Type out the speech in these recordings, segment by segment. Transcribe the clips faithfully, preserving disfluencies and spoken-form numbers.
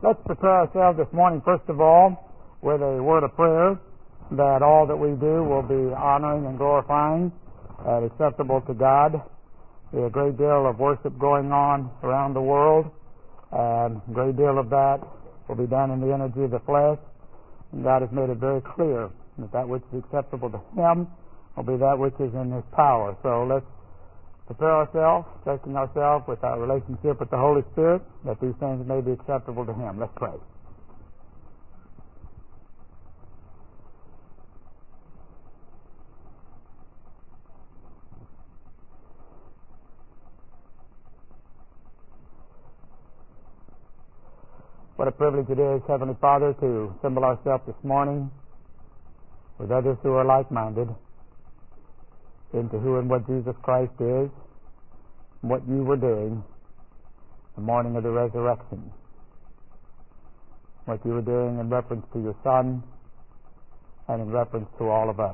Let's prepare ourselves this morning, first of all, with a word of prayer, that all that we do will be honoring and glorifying and acceptable to God. There's a great deal of worship going on around the world, and a great deal of that will be done in the energy of the flesh. And God has made it very clear that that which is acceptable to Him will be that which is in His power. So let's prepare ourselves, checking ourselves with our relationship with the Holy Spirit, that these things may be acceptable to Him. Let's pray. What a privilege it is, Heavenly Father, to assemble ourselves this morning with others who are like-minded into who and what Jesus Christ is, and what you were doing the morning of the resurrection, what you were doing in reference to your Son and in reference to all of us.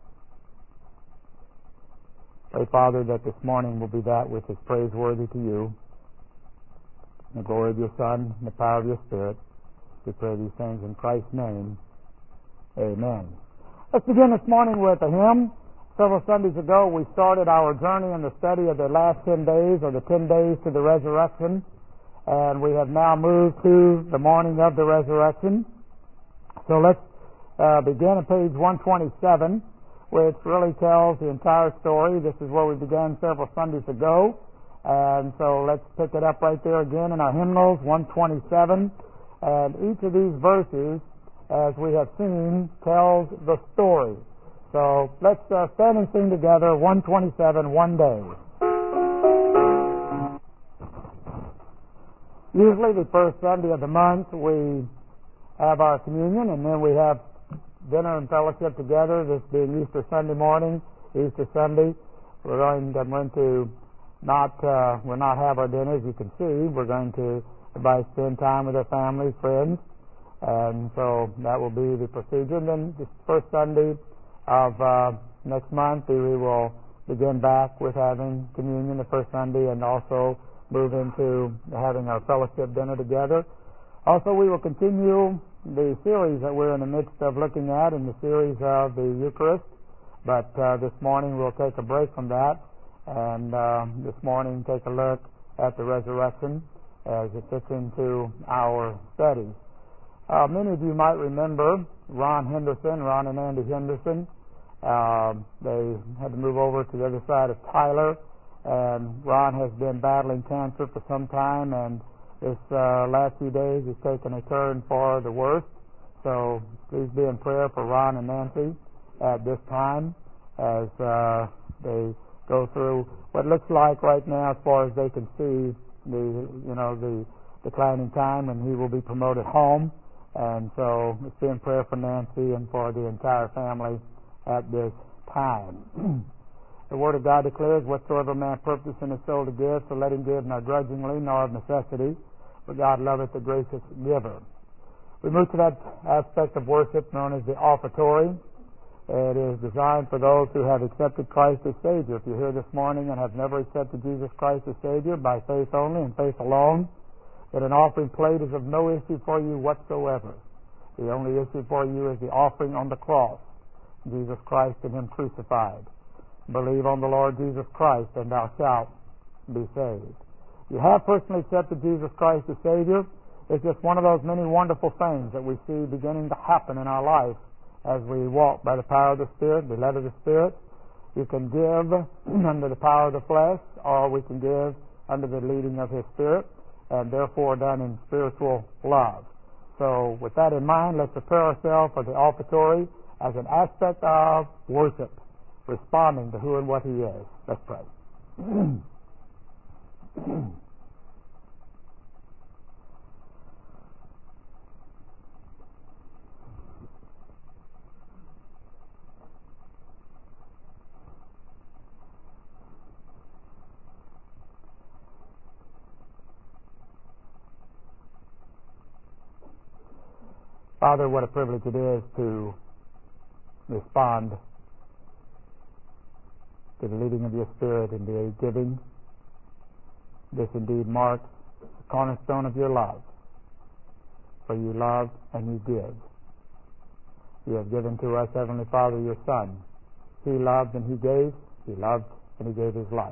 Pray, Father, that this morning will be that which is praiseworthy to you, in the glory of your Son, and the power of your Spirit. We pray these things in Christ's name. Amen. Let's begin this morning with a hymn. Several Sundays ago, we started our journey in the study of the last ten days, or the ten days to the resurrection, and we have now moved to the morning of the resurrection. So let's uh, begin at page one twenty-seven, which really tells the entire story. This is where we began several Sundays ago. And so let's pick it up right there again in our hymnals, one twenty-seven. And each of these verses, as we have seen, tells the story. So let's uh, stand and sing together, one twenty-seven, One Day. Usually the first Sunday of the month we have our communion, and then we have dinner and fellowship together, this being Easter Sunday morning, Easter Sunday. We're going to, I'm going to not, uh, we'll not have our dinner, as you can see. We're going to, everybody spend time with their families, friends, and so that will be the procedure. And then the first Sunday of uh, next month, we will begin back with having communion the first Sunday, and also move into having our fellowship dinner together. Also, we will continue the series that we're in the midst of looking at, in the series of the Eucharist, but uh, this morning we'll take a break from that, and uh, this morning take a look at the resurrection as it fits into our studies. Uh, many of you might remember Ron Henderson, Ron and Andy Henderson. Uh, they had to move over to the other side of Tyler, and Ron has been battling cancer for some time, and this uh, last few days has taken a turn for the worse. So please be in prayer for Ron and Nancy at this time as uh, they go through what looks like right now, as far as they can see, the you know the declining time, and he will be promoted home. And so let's be in prayer for Nancy and for the entire family at this time. The Word of God declares, whatsoever man purpose in his soul to give, so let him give, not grudgingly, nor of necessity, for God loveth the gracious giver. We move to that aspect of worship known as the offertory. It is designed for those who have accepted Christ as Savior. If you're here this morning and have never accepted Jesus Christ as Savior by faith only and faith alone, then an offering plate is of no issue for you whatsoever. The only issue for you is the offering on the cross, Jesus Christ and Him crucified. Believe on the Lord Jesus Christ, and thou shalt be saved. You have personally accepted Jesus Christ as Savior. It's just one of those many wonderful things that we see beginning to happen in our life as we walk by the power of the Spirit, be led of the Spirit. You can give under the power of the flesh, or we can give under the leading of His Spirit, and therefore done in spiritual love. So with that in mind, let's prepare ourselves for the offertory as an aspect of worship, responding to who and what He is. Let's pray. Father, what a privilege it is to respond to the leading of your Spirit in the giving. This indeed marks the cornerstone of your love. for you love and you give. You have given to us, Heavenly Father, your Son. He loved and he gave. He loved and he gave his life.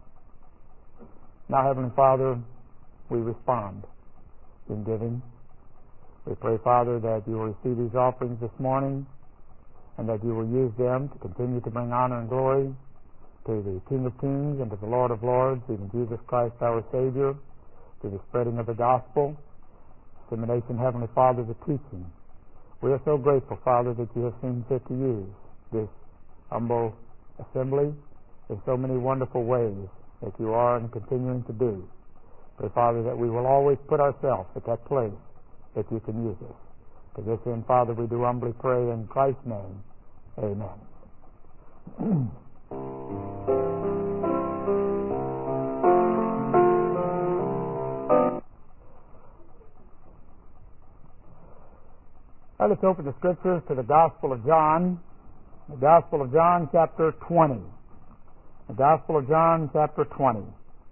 Now, Heavenly Father, we respond in giving. We pray, Father, that you will receive these offerings this morning and that you will use them to continue to bring honor and glory to the King of Kings and to the Lord of Lords, even Jesus Christ our Savior, to the spreading of the gospel, dissemination, Heavenly Father, the teaching. We are so grateful, Father, that you have seen fit to use this humble assembly in so many wonderful ways that you are and continuing to do. Pray, Father, that we will always put ourselves at that place that you can use us. To this end, Father, we do humbly pray in Christ's name. Amen. Now let's open the Scriptures to the Gospel of John, the Gospel of John, chapter twenty. The Gospel of John, chapter twenty.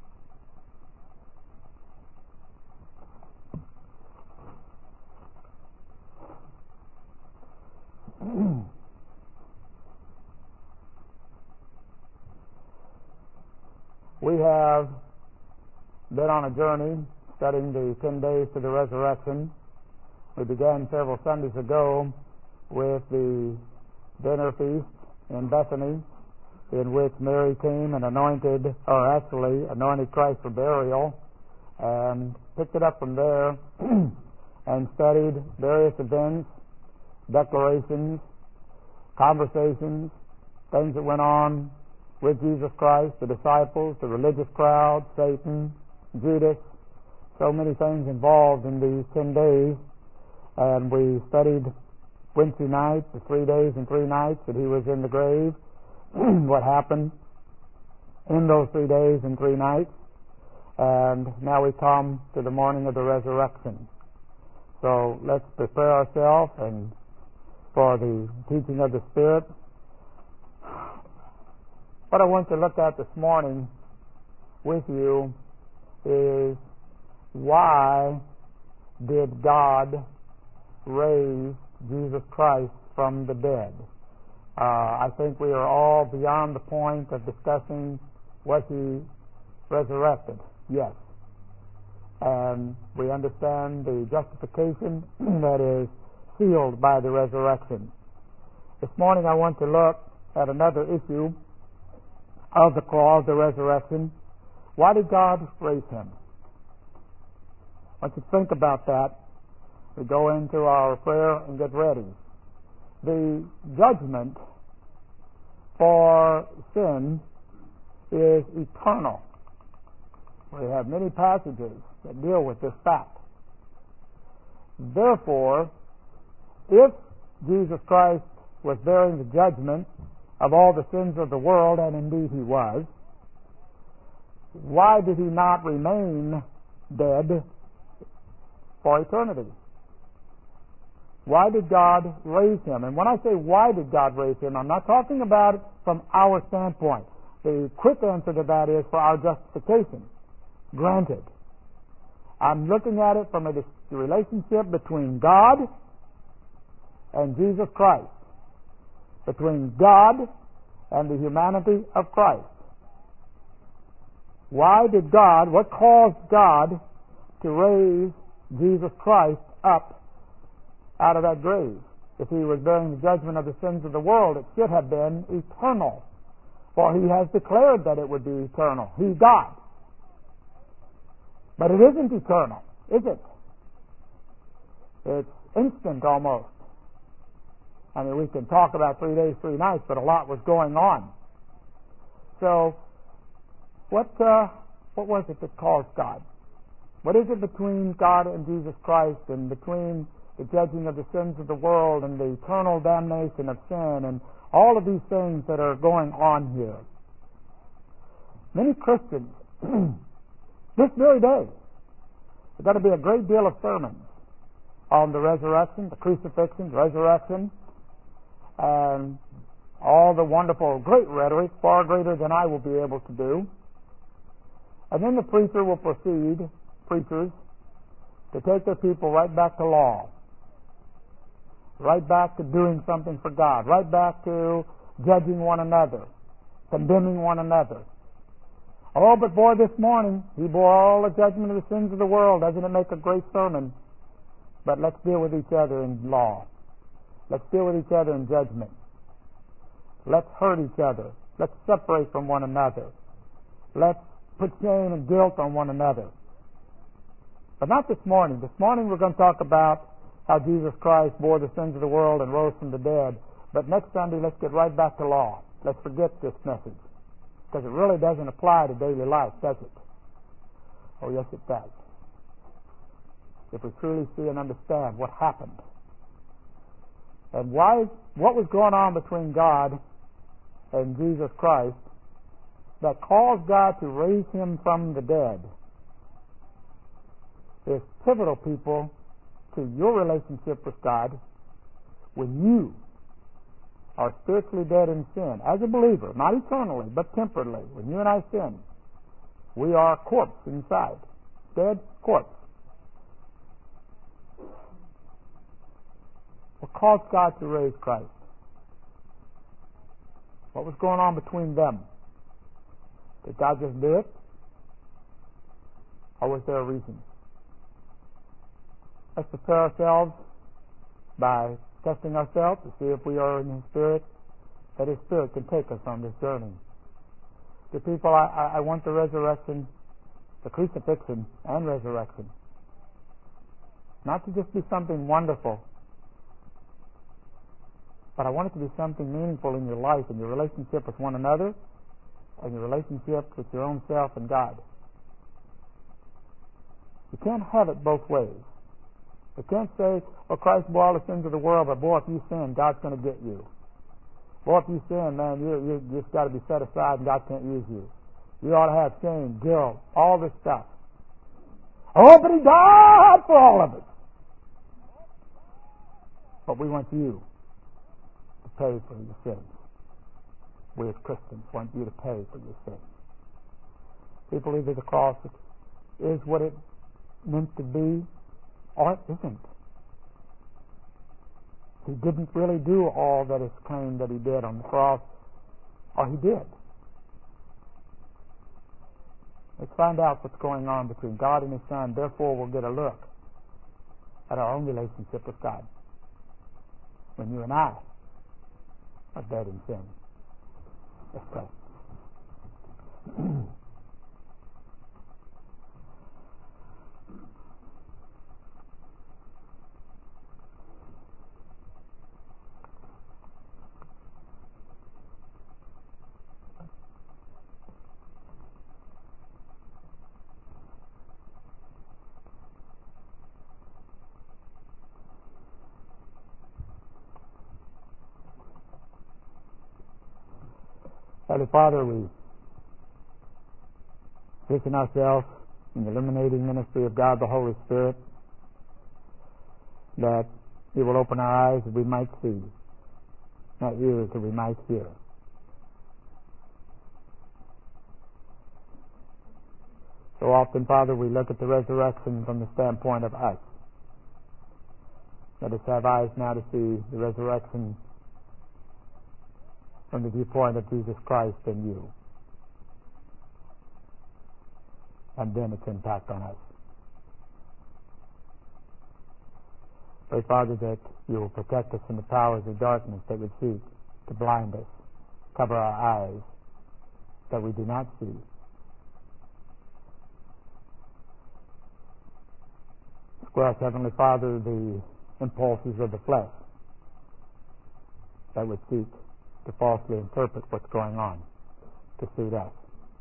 We have been on a journey studying the ten days to the resurrection. We began several Sundays ago with the dinner feast in Bethany, in which Mary came and anointed, or actually anointed Christ for burial, and picked it up from there and studied various events, declarations, conversations, things that went on with Jesus Christ, the disciples, the religious crowd, Satan, Judas, so many things involved in these ten days. And we studied Wednesday night, the three days and three nights that he was in the grave, what happened in those three days and three nights. And now we come to the morning of the resurrection. So let's prepare ourselves and for the teaching of the Spirit. What I want to look at this morning with you is, why did God raise Jesus Christ from the dead? Uh, I think we are all beyond the point of discussing, was he resurrected? Yes. And we understand the justification that is sealed by the resurrection. This morning I want to look at another issue of the cross, the resurrection. Why did God raise him? I want you to think about that. We go into our prayer and get ready. The judgment for sin is eternal. We have many passages that deal with this fact. Therefore, if Jesus Christ was bearing the judgment of all the sins of the world, and indeed he was, why did he not remain dead for eternity? Why did God raise him? And when I say why did God raise him, I'm not talking about it from our standpoint. The quick answer to that is for our justification. Granted. I'm looking at it from a relationship between God and Jesus Christ, between God and the humanity of Christ. Why did God, what caused God to raise Jesus Christ up out of that grave? If he was bearing the judgment of the sins of the world, it should have been eternal. For he has declared that it would be eternal. He's God. But it isn't eternal, is it? It's instant almost. I mean, we can talk about three days, three nights, but a lot was going on. So, what uh, what was it that caused God? What is it between God and Jesus Christ, and between the judging of the sins of the world and the eternal damnation of sin and all of these things that are going on here? Many Christians, this very day, there's got to be a great deal of sermons on the resurrection, the crucifixion, resurrection, and all the wonderful, great rhetoric, far greater than I will be able to do. And then the preacher will proceed, preachers to take their people right back to law, right back to doing something for God, right back to judging one another, condemning one another. Oh, but boy, this morning, he bore all the judgment of the sins of the world. Doesn't it make a great sermon? But let's deal with each other in law. Let's deal with each other in judgment. Let's hurt each other. Let's separate from one another. Let's put shame and guilt on one another. But not this morning. This morning we're going to talk about how Jesus Christ bore the sins of the world and rose from the dead. But next Sunday, let's get right back to law. Let's forget this message. Because it really doesn't apply to daily life, does it? Oh, yes, it does. If we truly see and understand what happened and why, what was going on between God and Jesus Christ that caused God to raise him from the dead is pivotal, people, to your relationship with God when you are spiritually dead in sin. As a believer, not eternally, but temporarily, when you and I sin, we are a corpse inside. Dead corpse. What caused God to raise Christ? What was going on between them? Did God just do it? Or was there a reason? Let's prepare ourselves by testing ourselves to see if we are in His Spirit, that His Spirit can take us on this journey. The people, I, I want the resurrection, the crucifixion and resurrection, not to just be something wonderful, but I want it to be something meaningful in your life, in your relationship with one another, and your relationship with your own self and God. You can't have it both ways. You can't say, well, Christ bore all the sins of the world, but boy, if you sin, God's going to get you. Boy, if you sin, man, you, you, you just got to be set aside and God can't use you. You ought to have shame, guilt, all this stuff. Oh, but He died for all of it. But we want you to pay for your sins. We as Christians want you to pay for your sins. People, either the cross is what it meant to be, or it isn't. He didn't really do all that is claimed that He did on the cross, or He did. Let's find out what's going on between God and His Son. Therefore, we'll get a look at our own relationship with God when you and I are dead in sin. Let's pray. Heavenly Father, we position ourselves in the illuminating ministry of God the Holy Spirit, that He will open our eyes that we might see, our ears that we might hear. So often, Father, we look at the resurrection from the standpoint of us. Let us have eyes now to see the resurrection from the viewpoint of Jesus Christ and you, and then its impact on us. Pray, Father, that you will protect us from the powers of darkness that would seek to blind us, cover our eyes, that we do not see. Squash, Heavenly Father, the impulses of the flesh that would seek to falsely interpret what's going on to suit us.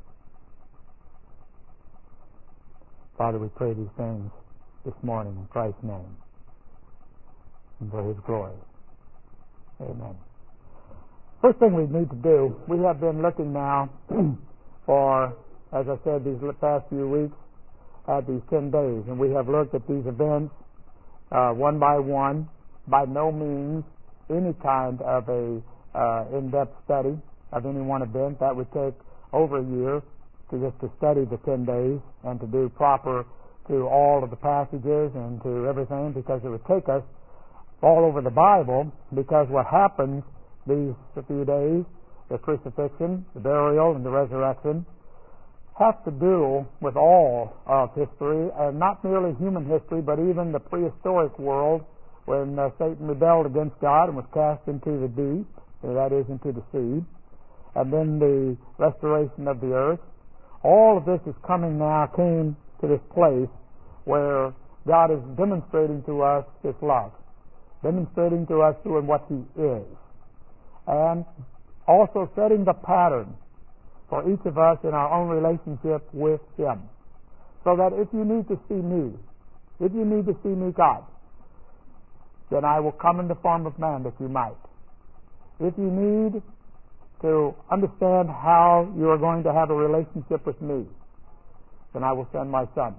Father, we pray these things this morning in Christ's name and for His glory. Amen. First thing we need to do, we have been looking now for, as I said, these past few weeks at these ten days, and we have looked at these events uh, one by one. By no means any kind of a Uh, in-depth study of any one event. That would take over a year to just to study the ten days and to do proper to all of the passages and to everything, because it would take us all over the Bible, because what happens these few days, the crucifixion, the burial, and the resurrection, have to do with all of history, and not merely human history, but even the prehistoric world, when uh, Satan rebelled against God and was cast into the deep, that is, into the sea, and then the restoration of the earth. All of this is coming now, came to this place where God is demonstrating to us His love, demonstrating to us who and what He is, and also setting the pattern for each of us in our own relationship with Him. So that if you need to see me, if you need to see me, God, then I will come in the form of man that you might. If you need to understand how you are going to have a relationship with me, then I will send my Son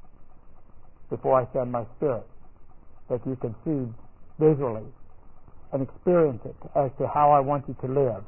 before I send my Spirit, that you can see visually and experience it as to how I want you to live.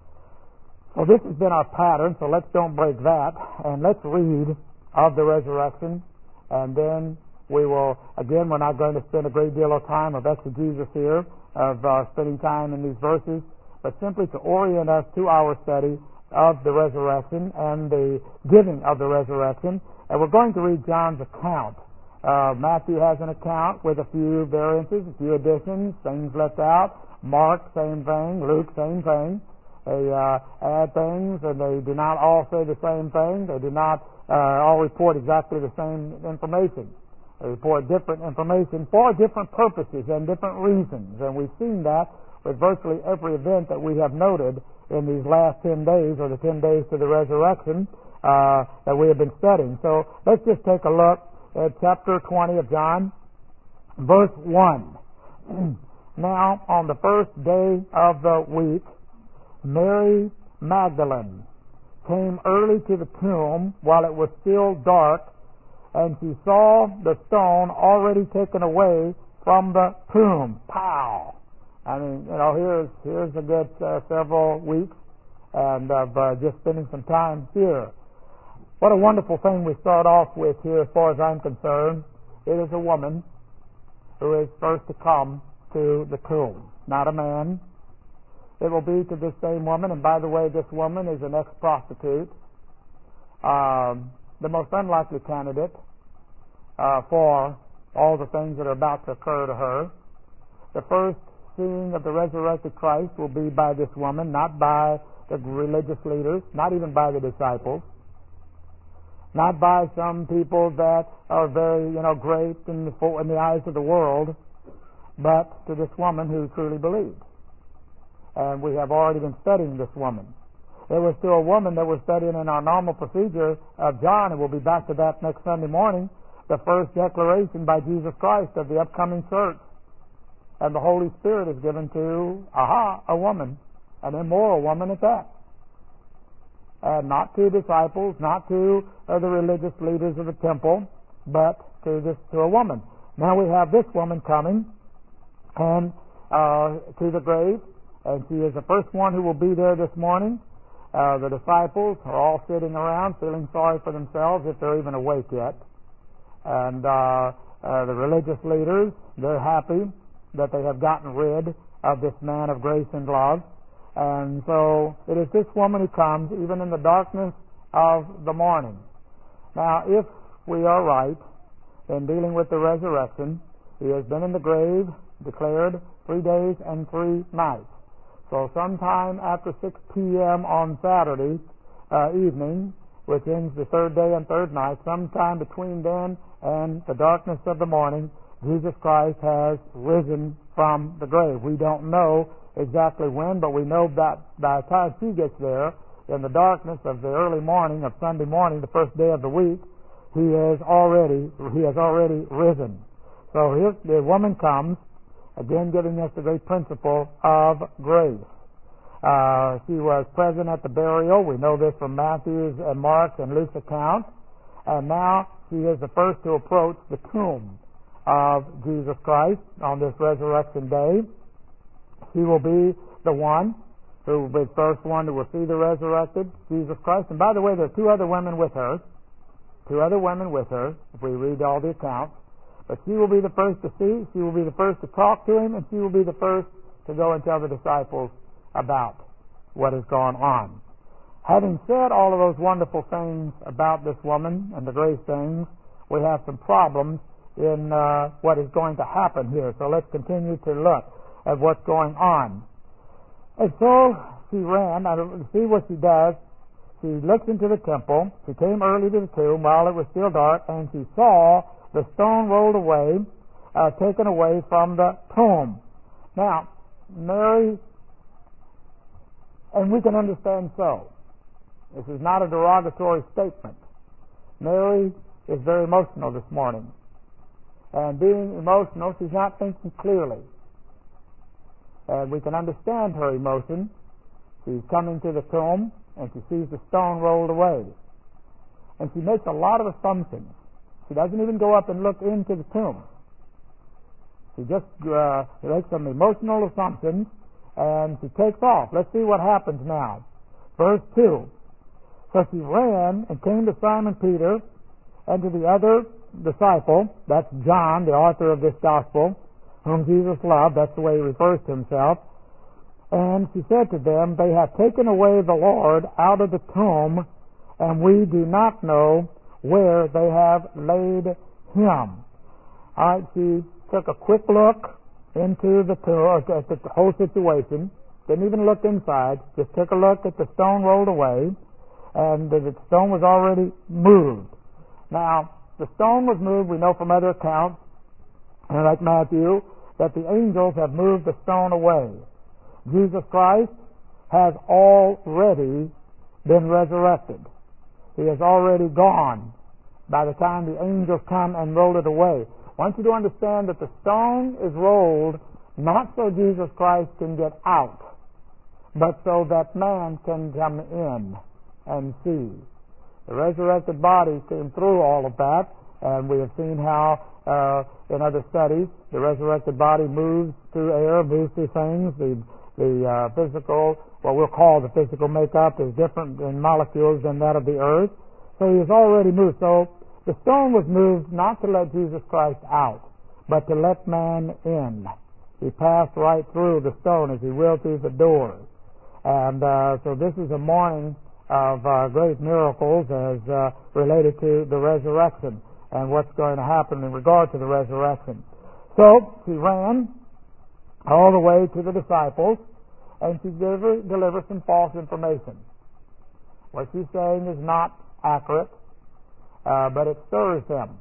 So this has been our pattern, so let's don't break that, and let's read of the resurrection, and then we will, again, we're not going to spend a great deal of time of exegesis here, of uh, spending time in these verses, but simply to orient us to our study of the resurrection and the giving of the resurrection. And we're going to read John's account. Uh, Matthew has an account with a few variances, a few additions, things left out. Mark, same thing. Luke, same thing. They uh, add things, and they do not all say the same thing. They do not uh, all report exactly the same information. They report different information for different purposes and different reasons. And we've seen that with virtually every event that we have noted in these last ten days, or the ten days to the resurrection, uh, that we have been studying. So let's just take a look at chapter twenty of John, verse one. Now, on the first day of the week, Mary Magdalene came early to the tomb while it was still dark, and she saw the stone already taken away from the tomb. Pow! I mean, you know, here's here's a good uh, several weeks, and of uh, just spending some time here. What a wonderful thing we start off with here, as far as I'm concerned. It is a woman who is first to come to the tomb, not a man. It will be to this same woman, and by the way, this woman is an ex-prostitute, um, the most unlikely candidate uh, for all the things that are about to occur to her. The first seeing of the resurrected Christ will be by this woman, not by the religious leaders, not even by the disciples, not by some people that are very, you know, great in the, in the eyes of the world, but to this woman who truly believed. And we have already been studying this woman. There was still a woman that we're studying in our normal procedure of John, and we'll be back to that next Sunday morning, the first declaration by Jesus Christ of the upcoming church. And the Holy Spirit is given to, aha, a woman, an immoral woman at that. And not to disciples, not to uh, the religious leaders of the temple, but to this to a woman. Now we have this woman coming and uh, to the grave, and she is the first one who will be there this morning. Uh, the disciples are all sitting around feeling sorry for themselves if they're even awake yet. And uh, uh, the religious leaders, they're happy that they have gotten rid of this man of grace and love. And so it is this woman who comes even in the darkness of the morning. Now, if we are right in dealing with the resurrection, he has been in the grave, declared, three days and three nights. So sometime after six p.m. on Saturday uh, evening, which ends the third day and third night, sometime between then and the darkness of the morning, Jesus Christ has risen from the grave. We don't know exactly when, but we know that by the time she gets there, in the darkness of the early morning of Sunday morning, the first day of the week, he is already he has already risen. So here the woman comes, again giving us the great principle of grace. Uh, she was present at the burial. We know this from Matthew's and Mark's and Luke's account. And now she is the first to approach the tomb of Jesus Christ on this resurrection day. She will be the one who will be the first one who will see the resurrected Jesus Christ. And by the way, there are two other women with her. two other women with her, if we read all the accounts. But she will be the first to see, she will be the first to talk to him, and she will be the first to go and tell the disciples about what has gone on. Having said all of those wonderful things about this woman and the great things, we have some problems in uh, what is going to happen here. So let's continue to look at what's going on. And so she ran. I don't see what she does. She looks into the temple. She came early to the tomb while it was still dark, and she saw the stone rolled away, uh, taken away from the tomb. Now, Mary, and we can understand so. This is not a derogatory statement. Mary is very emotional this morning. And being emotional, she's not thinking clearly. And we can understand her emotion. She's coming to the tomb, and she sees the stone rolled away. And she makes a lot of assumptions. She doesn't even go up and look into the tomb. She just uh, makes some emotional assumptions, and she takes off. Let's see what happens now. Verse two. So she ran and came to Simon Peter and to the other disciple, that's John, the author of this gospel, whom Jesus loved. That's the way he refers to himself. And she said to them, they have taken away the Lord out of the tomb, and we do not know where they have laid him. All right, she took a quick look into the tomb, at the whole situation. Didn't even look inside. Just took a look at the stone rolled away, and the stone was already moved. Now, the stone was moved, we know from other accounts, like Matthew, that the angels have moved the stone away. Jesus Christ has already been resurrected. He has already gone by the time the angels come and roll it away. I want you to understand that the stone is rolled not so Jesus Christ can get out, but so that man can come in and see. The resurrected body came through all of that, and we have seen how uh, in other studies the resurrected body moves through air, moves through things. The the uh, physical, what we'll call the physical makeup, is different in molecules than that of the earth. So he has already moved. So the stone was moved not to let Jesus Christ out, but to let man in. He passed right through the stone as he will through the doors. And uh, so this is a morning of uh, great miracles as uh, related to the resurrection and what's going to happen in regard to the resurrection. So she ran all the way to the disciples, and she delivered, delivered some false information. What she's saying is not accurate, uh, but it stirs them.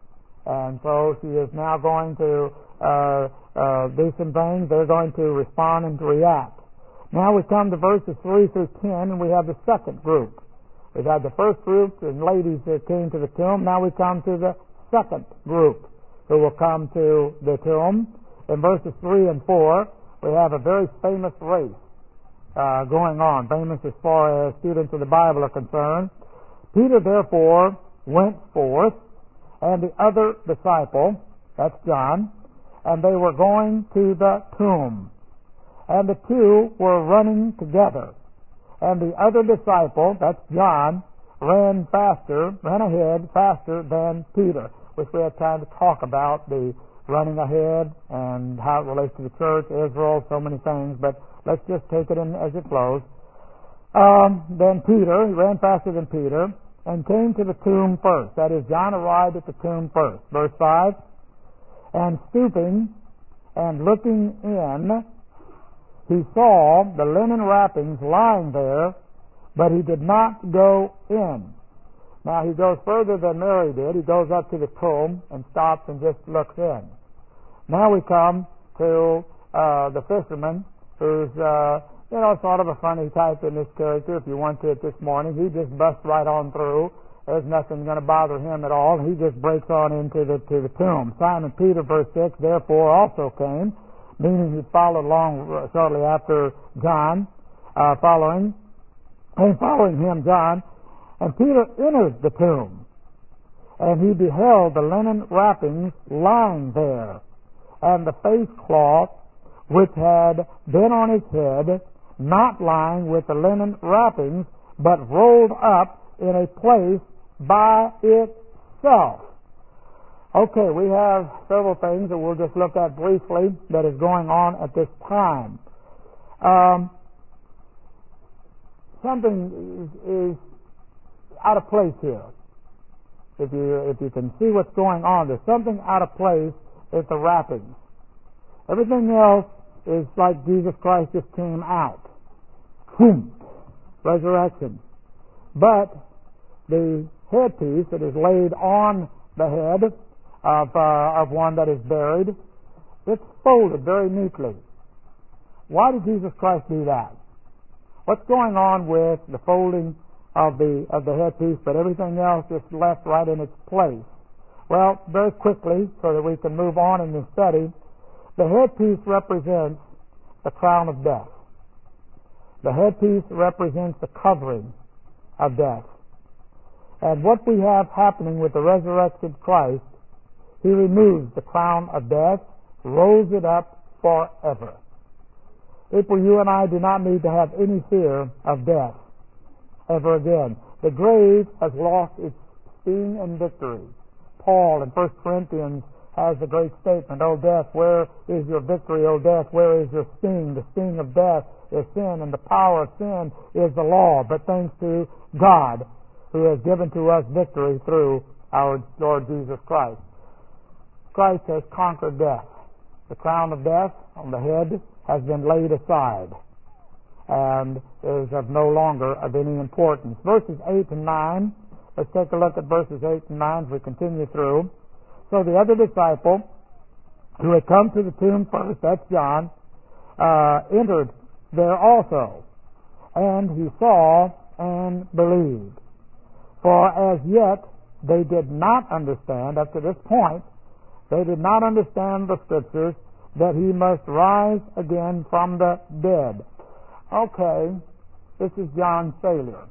And so she is now going to uh, uh, do some things. They're going to respond and to react. Now we come to verses three through ten, and we have the second group. We've had the first group, the ladies that came to the tomb. Now we come to the second group who will come to the tomb. In verses three and four, we have a very famous race uh, going on, famous as far as students of the Bible are concerned. Peter, therefore, went forth, and the other disciple, that's John, and they were going to the tomb. And the two were running together. And the other disciple, that's John, ran faster, ran ahead faster than Peter, which we had time to talk about, the running ahead and how it relates to the church, Israel, so many things, but let's just take it in as it flows. Um, then Peter, he ran faster than Peter, and came to the tomb first. That is, John arrived at the tomb first. Verse five, and stooping and looking in, he saw the linen wrappings lying there, but he did not go in. Now he goes further than Mary did. He goes up to the tomb and stops and just looks in. Now we come to uh, the fisherman, who's uh, you know sort of a funny type in this character. If you want to, this morning, he just busts right on through. There's nothing going to bother him at all. He just breaks on into the to the tomb. Simon Peter, verse six, therefore also came, meaning he followed along shortly after John, uh, following, and following him, John. And Peter entered the tomb, and he beheld the linen wrappings lying there, and the face cloth which had been on his head, not lying with the linen wrappings, but rolled up in a place by itself. Okay, we have several things that we'll just look at briefly that is going on at this time. Um, something is, is out of place here. If you if you can see what's going on, there's something out of place at the wrappings. Everything else is like Jesus Christ just came out. Boom! Resurrection. But the headpiece that is laid on the head of uh, of one that is buried, it's folded very neatly. Why did Jesus Christ do that? What's going on with the folding of the of the headpiece, but everything else is left right in its place? Well, very quickly, so that we can move on in the study, the headpiece represents the crown of death. The headpiece represents the covering of death. And what we have happening with the resurrected Christ, He removes the crown of death, rolls it up forever. People, you and I do not need to have any fear of death ever again. The grave has lost its sting and victory. Paul in First Corinthians has a great statement, O death, where is your victory? O death, where is your sting? The sting of death is sin, and the power of sin is the law. But thanks to God, who has given to us victory through our Lord Jesus Christ. Christ has conquered death. The crown of death on the head has been laid aside and is of no longer of any importance. Verses eight and nine, let's take a look at verses eight and nine as we continue through. So the other disciple, who had come to the tomb first, that's John, uh, entered there also, and he saw and believed. For as yet they did not understand, up to this point, they did not understand the Scriptures, that he must rise again from the dead. Okay, this is John's failure.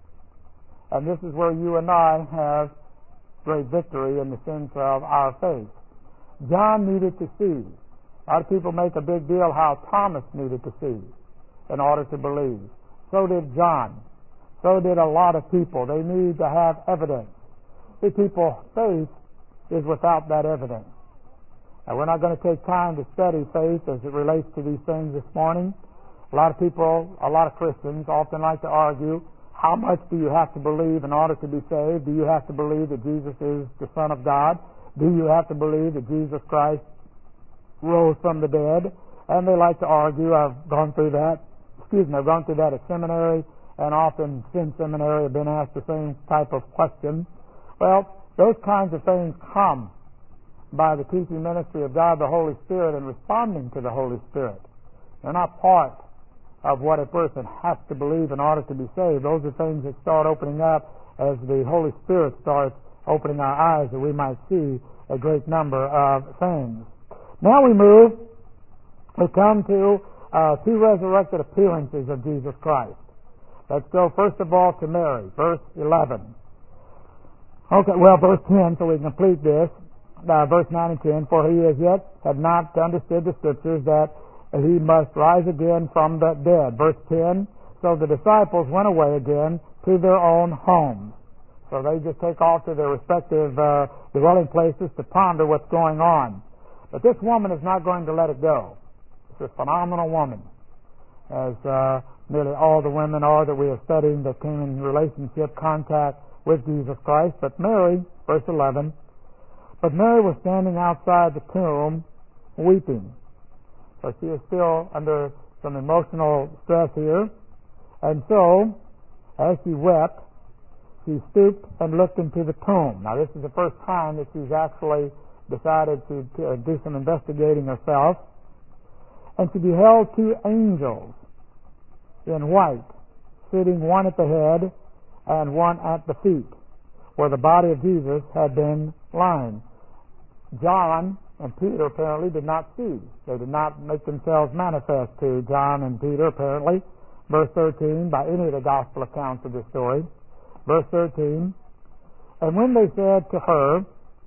And this is where you and I have great victory in the sense of our faith. John needed to see. A lot of people make a big deal how Thomas needed to see in order to believe. So did John. So did a lot of people. They need to have evidence. See, people, faith is without that evidence. Now, we're not going to take time to study faith as it relates to these things this morning. A lot of people, a lot of Christians often like to argue, how much do you have to believe in order to be saved? Do you have to believe that Jesus is the Son of God? Do you have to believe that Jesus Christ rose from the dead? And they like to argue. I've gone through that. Excuse me, I've gone through that at seminary, and often in seminary I've been asked the same type of question. Well, those kinds of things come by the teaching ministry of God the Holy Spirit and responding to the Holy Spirit. They're not part of what a person has to believe in order to be saved. Those are things that start opening up as the Holy Spirit starts opening our eyes that we might see a great number of things. Now we move, we come to uh, two resurrected appearances of Jesus Christ. Let's go first of all to Mary, verse eleven. Okay, well, verse ten, so we can complete this. Uh, verse nine and ten, for he as yet had not understood the Scriptures that he must rise again from the dead. Verse ten, so the disciples went away again to their own homes. So they just take off to their respective uh, dwelling places to ponder what's going on. But this woman is not going to let it go. It's a phenomenal woman, as uh, nearly all the women are that we are studying that came in relationship, contact with Jesus Christ. But Mary, verse eleven, but Mary was standing outside the tomb weeping. So she is still under some emotional stress here. And so, as she wept, she stooped and looked into the tomb. Now, this is the first time that she's actually decided to, to do some investigating herself. And she beheld two angels in white, sitting one at the head and one at the feet, where the body of Jesus had been lying. John and Peter apparently did not see. They did not make themselves manifest to John and Peter, apparently. Verse thirteen, by any of the gospel accounts of this story. Verse thirteen, and when they said to her,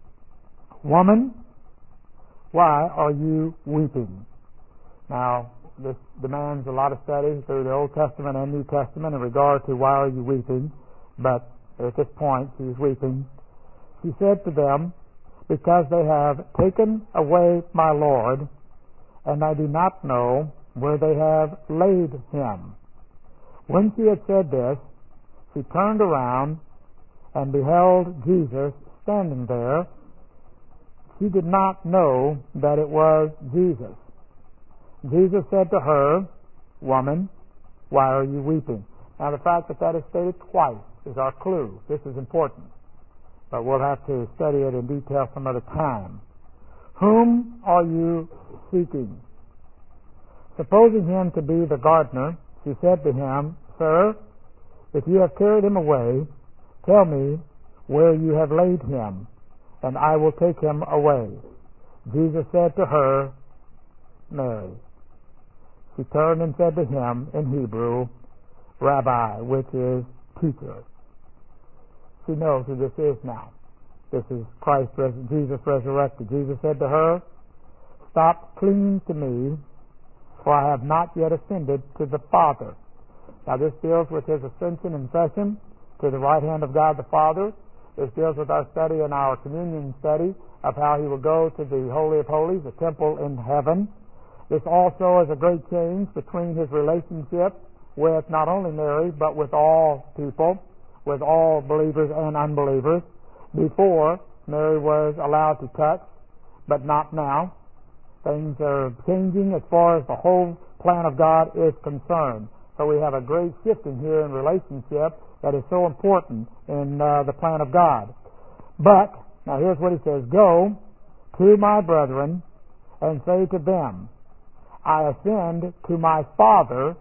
Woman, why are you weeping? Now, this demands a lot of study through the Old Testament and New Testament in regard to why are you weeping. But At this point, she's weeping. She said to them, because they have taken away my Lord, and I do not know where they have laid him. When she had said this, she turned around and beheld Jesus standing there. She did not know that it was Jesus. Jesus said to her, Woman, why are you weeping? Now the fact that that is stated twice is our clue. This is important, but we'll have to study it in detail some other time. Whom are you seeking? Supposing him to be the gardener, she said to him, Sir, if you have carried him away, tell me where you have laid him, and I will take him away. Jesus said to her, Mary. She turned and said to him in Hebrew, Rabbi, which is teacher. She knows who this is now. This is Christ, Jesus resurrected. Jesus said to her, Stop clinging to me, for I have not yet ascended to the Father. Now this deals with his ascension and session to the right hand of God the Father. This deals with our study and our communion study of how he will go to the Holy of Holies, the temple in heaven. This also is a great change between his relationship with not only Mary, but with all people, with all believers and unbelievers. Before, Mary was allowed to touch, but not now. Things are changing as far as the whole plan of God is concerned. So we have a great shifting here in relationship that is so important in uh, the plan of God. But, now here's what he says, Go to my brethren and say to them, I ascend to my Father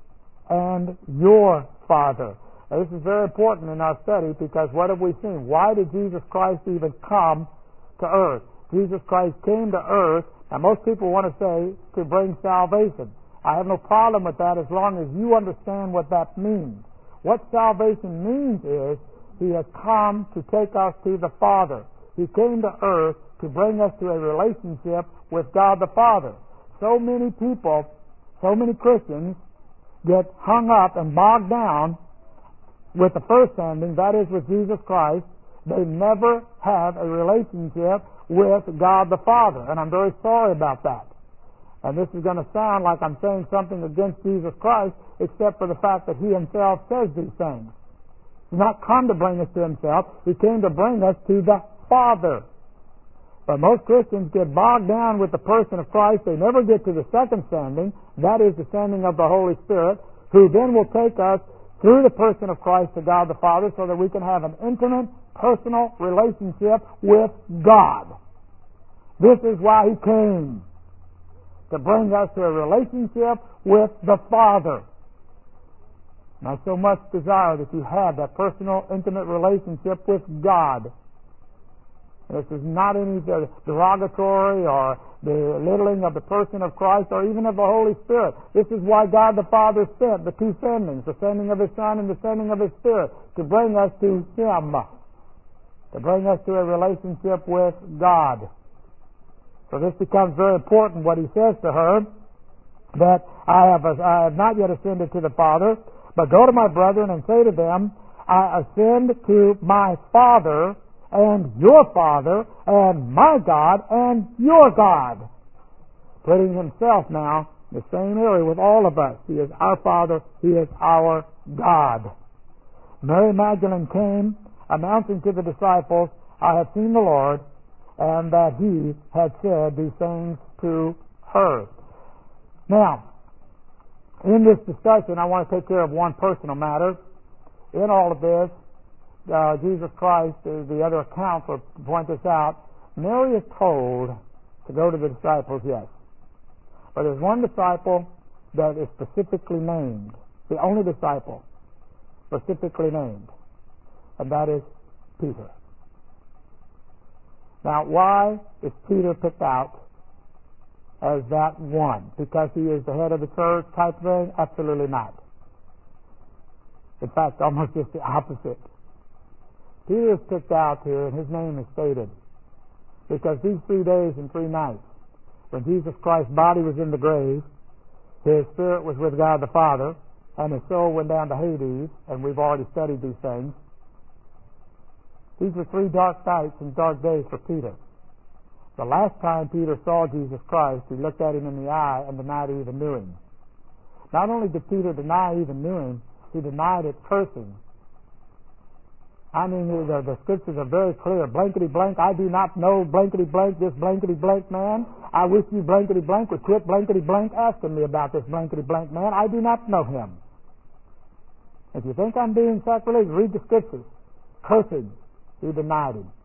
and your Father. Now, this is very important in our study because what have we seen? Why did Jesus Christ even come to earth? Jesus Christ came to earth, and most people want to say to bring salvation. I have no problem with that as long as you understand what that means. What salvation means is he has come to take us to the Father. He came to earth to bring us to a relationship with God the Father. So many people, so many Christians get hung up and bogged down with the first sending, that is with Jesus Christ. They never have a relationship with God the Father, and I'm very sorry about that. And this is going to sound like I'm saying something against Jesus Christ, except for the fact that he himself says these things. He's not come to bring us to himself. He came to bring us to the Father. But most Christians get bogged down with the person of Christ. They never get to the second sending. That is the sending of the Holy Spirit, who then will take us through the person of Christ to God the Father so that we can have an intimate, personal relationship with God. This is why he came, to bring us to a relationship with the Father. And I so much desire that you have that personal, intimate relationship with God. This is not any derogatory or belittling of the person of Christ or even of the Holy Spirit. This is why God the Father sent the two sendings, the sending of His Son and the sending of His Spirit, to bring us to Him, to bring us to a relationship with God. So this becomes very important what He says to her, that I have, I have not yet ascended to the Father, but go to my brethren and say to them, I ascend to my Father and your Father, and my God, and your God. Putting himself now in the same area with all of us. He is our Father, he is our God. Mary Magdalene came, announcing to the disciples, I have seen the Lord, and that he had said these things to her. Now, in this discussion, I want to take care of one personal matter. In all of this, Uh, Jesus Christ, uh, the other accounts will point this out. Mary is told to go to the disciples, yes. But there's one disciple that is specifically named, the only disciple specifically named, and that is Peter. Now, why is Peter picked out as that one? Because he is the head of the church type thing? Absolutely not. In fact, almost just the opposite. Peter is picked out here, and his name is stated, because these three days and three nights, when Jesus Christ's body was in the grave, his spirit was with God the Father, and his soul went down to Hades, and we've already studied these things. These were three dark nights and dark days for Peter. The last time Peter saw Jesus Christ, he looked at him in the eye and denied he even knew him. Not only did Peter deny he even knew him, he denied it cursing. I mean, the, the scriptures are very clear. Blankety blank, I do not know blankety blank, this blankety blank man. I wish you blankety blank would quit blankety blank asking me about this blankety blank man. I do not know him. If you think I'm being sacrilegious, read the scriptures. Cursing, he denied him.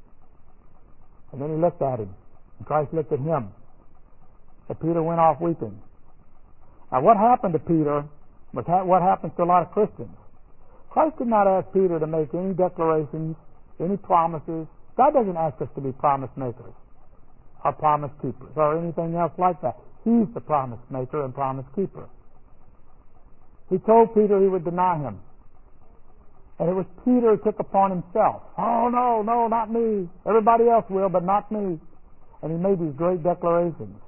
And then he looked at him, and Christ looked at him. And Peter went off weeping. Now, what happened to Peter was what happens to a lot of Christians. Christ did not ask Peter to make any declarations, any promises. God doesn't ask us to be promise makers or promise keepers or anything else like that. He's the promise maker and promise keeper. He told Peter he would deny him. And it was Peter who took upon himself. Oh, no, no, not me. Everybody else will, but not me. And he made these great declarations.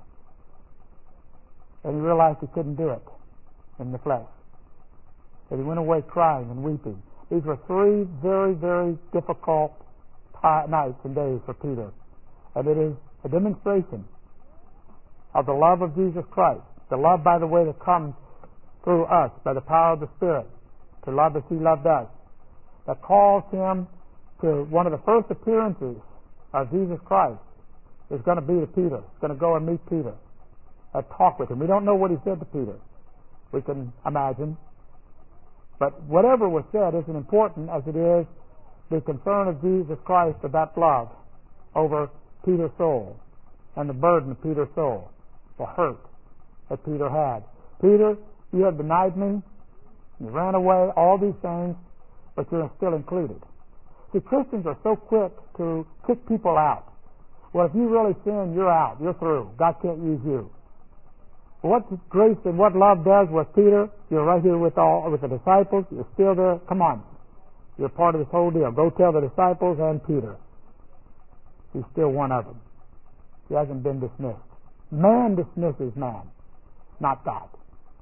And he realized he couldn't do it in the flesh. And he went away crying and weeping. These were three very, very difficult nights and days for Peter. And it is a demonstration of the love of Jesus Christ. The love, by the way, that comes through us by the power of the Spirit to love as he loved us. That calls him to one of the first appearances of Jesus Christ is going to be to Peter. He's going to go and meet Peter and talk with him. We don't know what he said to Peter. We can imagine. But whatever was said isn't important as it is the concern of Jesus Christ of that love over Peter's soul and the burden of Peter's soul, the hurt that Peter had. Peter, you have denied me, you ran away, all these things, but you're still included. See, Christians are so quick to kick people out. Well, if you really sin, you're out. You're through. God can't use you. What grace and what love does with Peter, you're right here with all with the disciples. You're still there. Come on. You're part of this whole deal. Go tell the disciples and Peter. He's still one of them. He hasn't been dismissed. Man dismisses man, not God.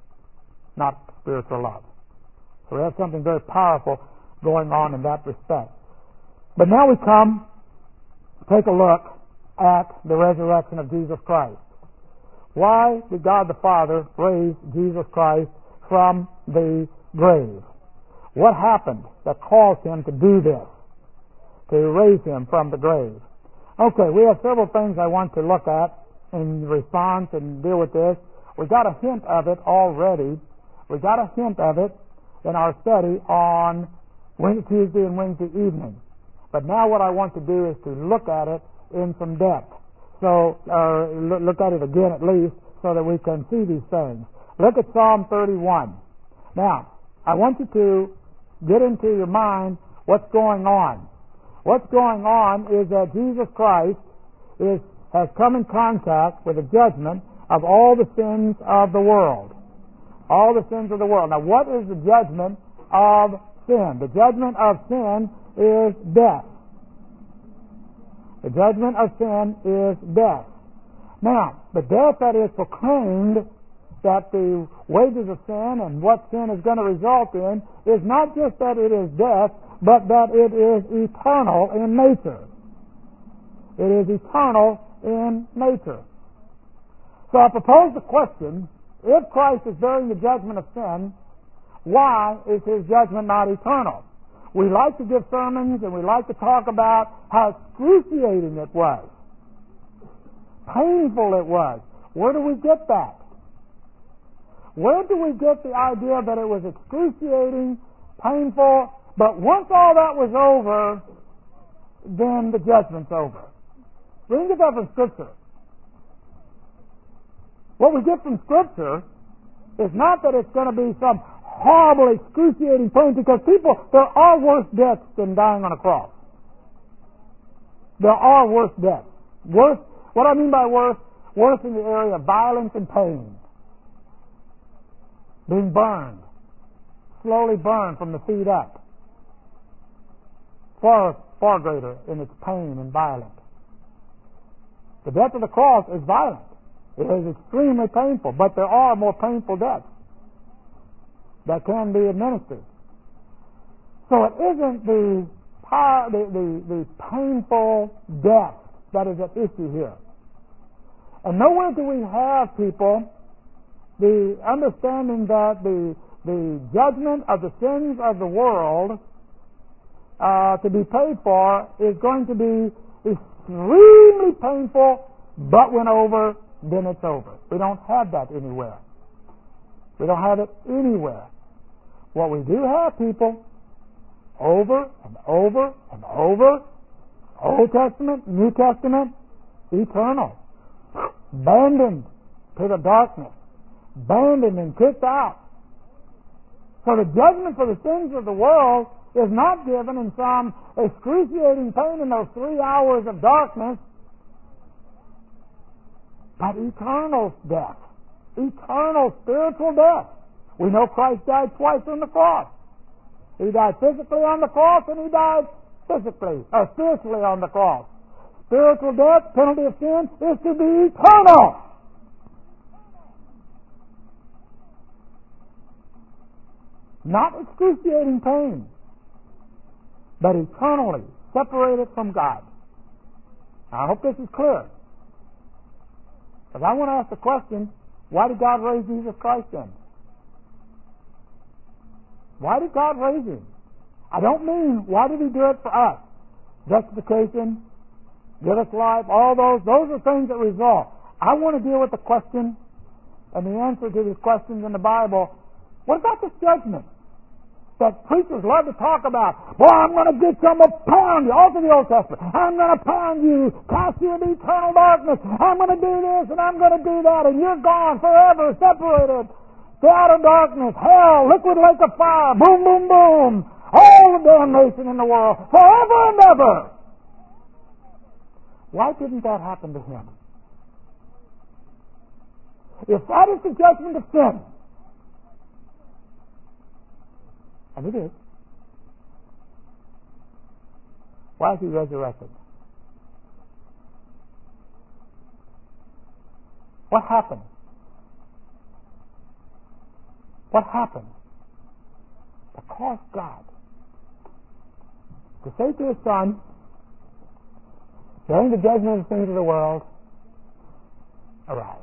Not spiritual love. So we have something very powerful going on in that respect. But now we come, take a look at the resurrection of Jesus Christ. Why did God the Father raise Jesus Christ from the grave? What happened that caused him to do this, to raise him from the grave? Okay, we have several things I want to look at in response and deal with this. We got a hint of it already. We got a hint of it in our study on Wednesday, Tuesday and Wednesday evening. But now what I want to do is to look at it in some depth. So, uh, look at it again at least so that we can see these things. Look at Psalm thirty-one. Now, I want you to get into your mind what's going on. What's going on is that Jesus Christ is, has come in contact with the judgment of all the sins of the world. All the sins of the world. Now, what is the judgment of sin? The judgment of sin is death. The judgment of sin is death. Now, the death that is proclaimed, that the wages of sin and what sin is going to result in, is not just that it is death, but that it is eternal in nature. It is eternal in nature. So I propose the question, if Christ is bearing the judgment of sin, why is his judgment not eternal? We like to give sermons and we like to talk about how excruciating it was. Painful it was. Where do we get that? Where do we get the idea that it was excruciating, painful, but once all that was over, then the judgment's over? We can get that from Scripture. What we get from Scripture is not that it's going to be some horrible, excruciating pain, because people, there are worse deaths than dying on a cross. There are worse deaths. Worse, what I mean by worse, worse in the area of violence and pain. Being burned, slowly burned from the feet up. Far, far greater in its pain and violence. The death of the cross is violent. It is extremely painful, but there are more painful deaths that can be administered. So it isn't the entire, the, the, the painful death that is at issue here. And nowhere do we have, people, the understanding that the, the judgment of the sins of the world uh, to be paid for is going to be extremely painful, but when over, then it's over. We don't have that anywhere. We don't have it anywhere. What we do have, people, over and over and over, Old Testament, New Testament, eternal, abandoned to the darkness, abandoned and kicked out. So the judgment for the sins of the world is not given in some excruciating pain in those three hours of darkness, but eternal death, eternal spiritual death. We know Christ died twice on the cross. He died physically on the cross, and he died physically or spiritually on the cross. Spiritual death, penalty of sin, is to be eternal. Not excruciating pain, but eternally separated from God. Now, I hope this is clear. Because I want to ask the question, why did God raise Jesus Christ then? Why did God raise him? I don't mean, why did he do it for us? Justification, give us life, all those, those are things that result. I want to deal with the question and the answer to these questions in the Bible. What about this judgment that preachers love to talk about? Boy, I'm going to get some, I'll pound you, all to the Old Testament. I'm going to pound you, cast you into eternal darkness. I'm going to do this and I'm going to do that, and you're gone forever, separated. To outer darkness, hell, liquid lake of fire, boom, boom, boom. All the damnation in the world, forever and ever. Why didn't that happen to him? If that is the judgment of sin, and it is, why is he resurrected? What happened? What happened? Because God, to say to his Son, during the judgment of the sins of the world, arise.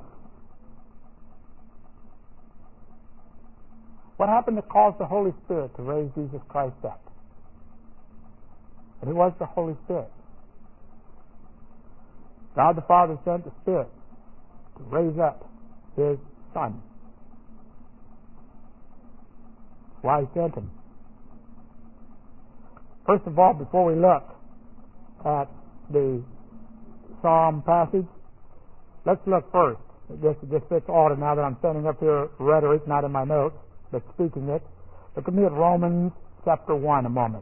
What happened to cause the Holy Spirit to raise Jesus Christ up? And it was the Holy Spirit. God the Father sent the Spirit to raise up his Son. Why he sent him. First of all, before we look at the Psalm passage, let's look first. This just fits order now that I'm standing up here, rhetoric, not in my notes, but speaking it. Look at me at Romans chapter one a moment.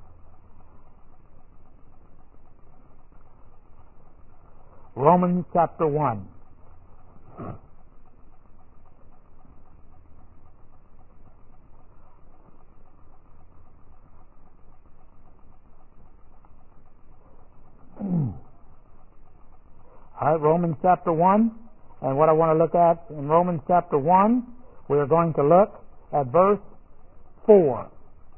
Romans chapter one. All right, Romans chapter one, and what I want to look at in Romans chapter one, we are going to look at verse four.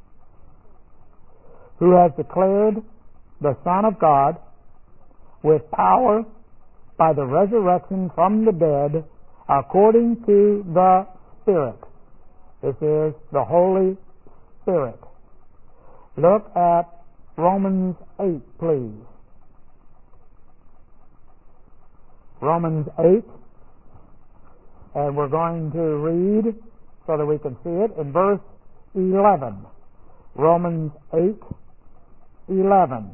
Who has declared the Son of God with power by the resurrection from the dead according to the Spirit. This is the Holy Spirit. Look at Romans eight, please. Romans eight, and we're going to read so that we can see it in verse eleven. Romans eight, eleven.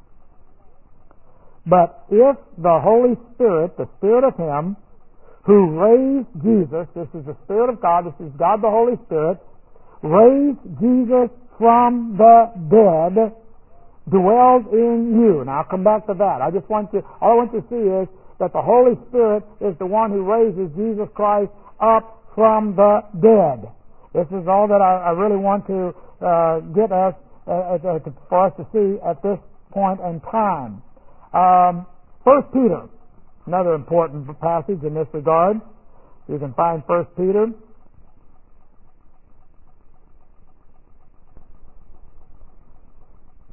But if the Holy Spirit, the Spirit of Him who raised Jesus, this is the Spirit of God, this is God the Holy Spirit, raised Jesus from the dead, dwells in you. Now I'll come back to that. I just want you, all I want you to see is that the Holy Spirit is the one who raises Jesus Christ up from the dead. This is all that I, I really want to uh, get us, uh, uh, to, for us to see at this point in time. Um, First Peter, another important passage in this regard. You can find First Peter.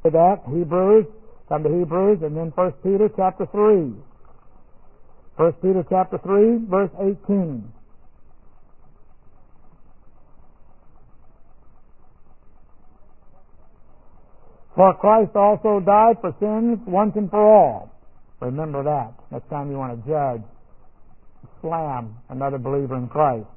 that, Hebrews, come to Hebrews, and then First Peter chapter three. First Peter chapter three, verse eighteen. For Christ also died for sins once and for all. Remember that. Next time you want to judge, slam another believer in Christ.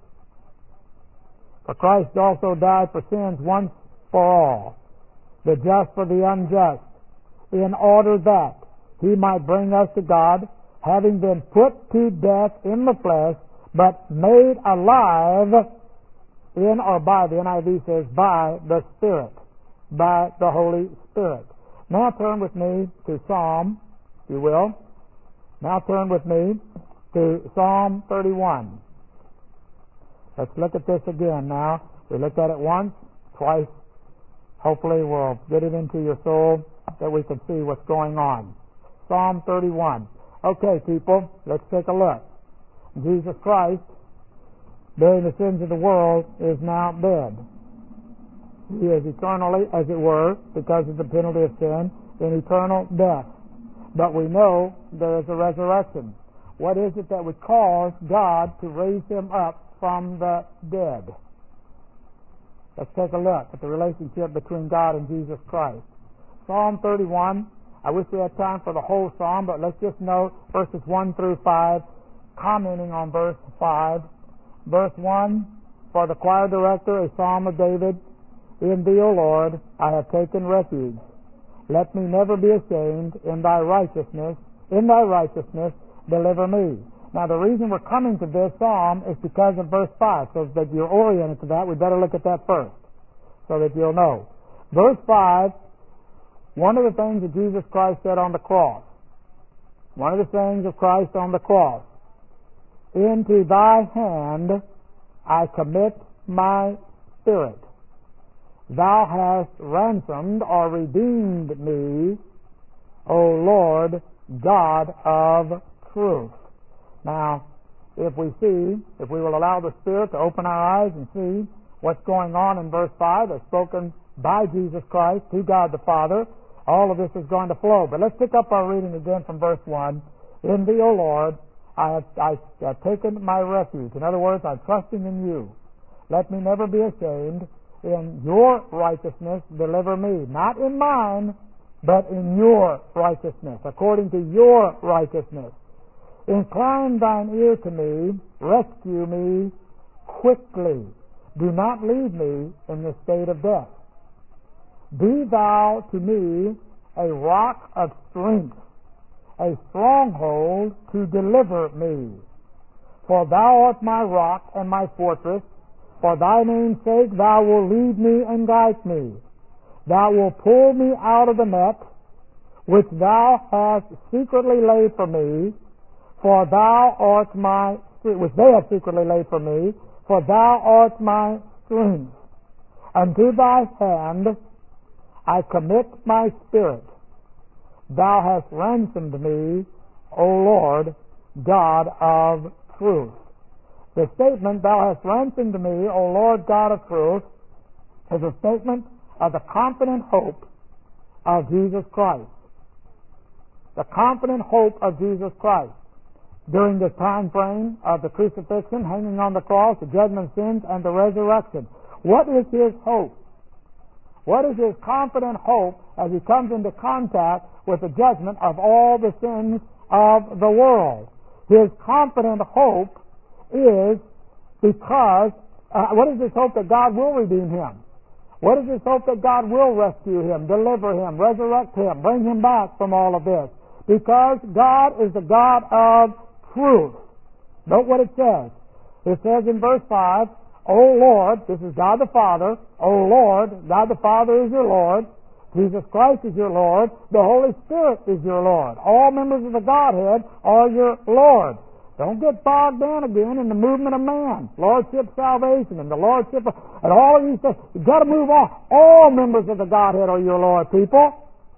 For Christ also died for sins once for all, the just for the unjust, in order that he might bring us to God, having been put to death in the flesh, but made alive in or by, the N I V says, by the Spirit, by the Holy Spirit. Now turn with me to Psalm, if you will. Now turn with me to Psalm thirty-one. Let's look at this again now. We looked at it once, twice. Hopefully we'll get it into your soul that we can see what's going on. Psalm thirty-one. Okay, people, let's take a look. Jesus Christ, bearing the sins of the world, is now dead. He is eternally, as it were, because of the penalty of sin, in eternal death. But we know there is a resurrection. What is it that would cause God to raise him up from the dead? Let's take a look at the relationship between God and Jesus Christ. Psalm thirty-one. I wish we had time for the whole psalm, but let's just note verses one through five, commenting on verse five. Verse one, for the choir director, a psalm of David. In thee, O Lord, I have taken refuge. Let me never be ashamed. In thy righteousness, in thy righteousness, deliver me. Now, the reason we're coming to this psalm is because of verse five. So that you're oriented to that, we better look at that first, so that you'll know. Verse five, one of the things that Jesus Christ said on the cross, one of the sayings of Christ on the cross, into thy hand I commit my spirit. Thou hast ransomed or redeemed me, O Lord God of truth. Now, if we see, if we will allow the Spirit to open our eyes and see what's going on in verse five, as spoken by Jesus Christ to God the Father, all of this is going to flow. But let's pick up our reading again from verse one. In thee, O Lord, I have, I have taken my refuge. In other words, I'm trusting in you. Let me never be ashamed. In your righteousness, deliver me. Not in mine, but in your righteousness, according to your righteousness. Incline thine ear to me, rescue me quickly. Do not leave me in the state of death. Be thou to me a rock of strength, a stronghold to deliver me. For thou art my rock and my fortress. For thy name's sake thou wilt lead me and guide me. Thou wilt pull me out of the net which thou hast secretly laid for me. For thou art my, which they have secretly laid for me. For thou art my strength. Unto thy hand I commit my spirit. Thou hast ransomed me, O Lord, God of truth. The statement, thou hast ransomed me, O Lord God of truth, is a statement of the confident hope of Jesus Christ. The confident hope of Jesus Christ. During the time frame of the crucifixion, hanging on the cross, the judgment of sins, and the resurrection. What is his hope? What is his confident hope as he comes into contact with the judgment of all the sins of the world? His confident hope is because, uh, what is his hope? That God will redeem him. What is his hope? That God will rescue him, deliver him, resurrect him, bring him back from all of this. Because God is the God of truth. Note what it says. It says in verse five, O Lord, this is God the Father, O Lord, God the Father is your Lord, Jesus Christ is your Lord, the Holy Spirit is your Lord. All members of the Godhead are your Lord. Don't get bogged down again in the movement of man, Lordship, salvation, and the Lordship of, and all of these things. You've got to move on. All members of the Godhead are your Lord, people.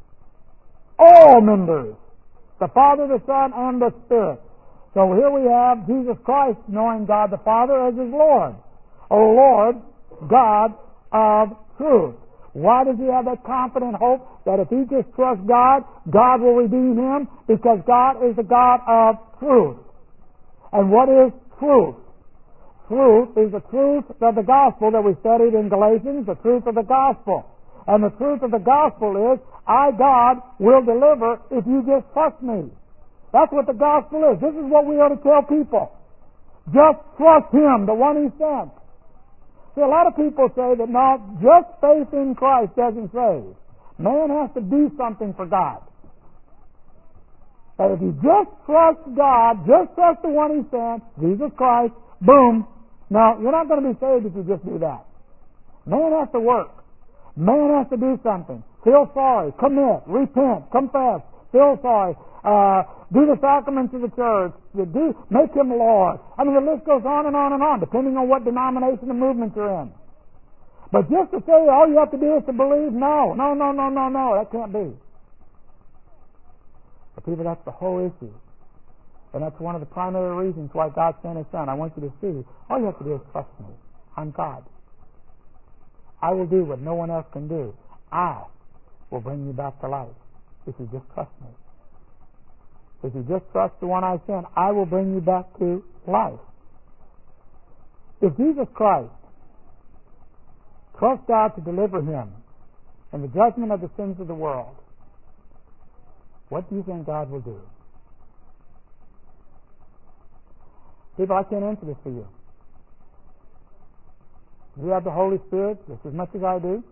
All members. The Father, the Son, and the Spirit. So here we have Jesus Christ knowing God the Father as his Lord. O Lord, God of truth. Why does he have that confident hope that if he just trusts God, God will redeem him? Because God is the God of truth. And what is truth? Truth is the truth of the gospel that we studied in Galatians, the truth of the gospel. And the truth of the gospel is, I, God, will deliver if you just trust me. That's what the gospel is. This is what we ought to tell people. Just trust him, the one he sent. See, a lot of people say that no, just faith in Christ doesn't save. Man has to do something for God. That if you just trust God, just trust the one he sent, Jesus Christ, boom. No, you're not going to be saved if you just do that. Man has to work. Man has to do something. Feel sorry, commit, repent, confess, feel sorry, uh, do the sacraments of the church, do, make him Lord. I mean, the list goes on and on and on, depending on what denomination and movement you're in. But just to say all you have to do is to believe, no, no, no, no, no, no, that can't be. But people, that's the whole issue. And that's one of the primary reasons why God sent his Son. I want you to see, all you have to do is trust me. I'm God. I will do what no one else can do. I will bring you back to life if you just trust me. If you just trust the one I sent, I will bring you back to life. If Jesus Christ trusts God to deliver him in the judgment of the sins of the world, what do you think God will do? People, I can't answer this for you. You have the Holy Spirit just as much as I do.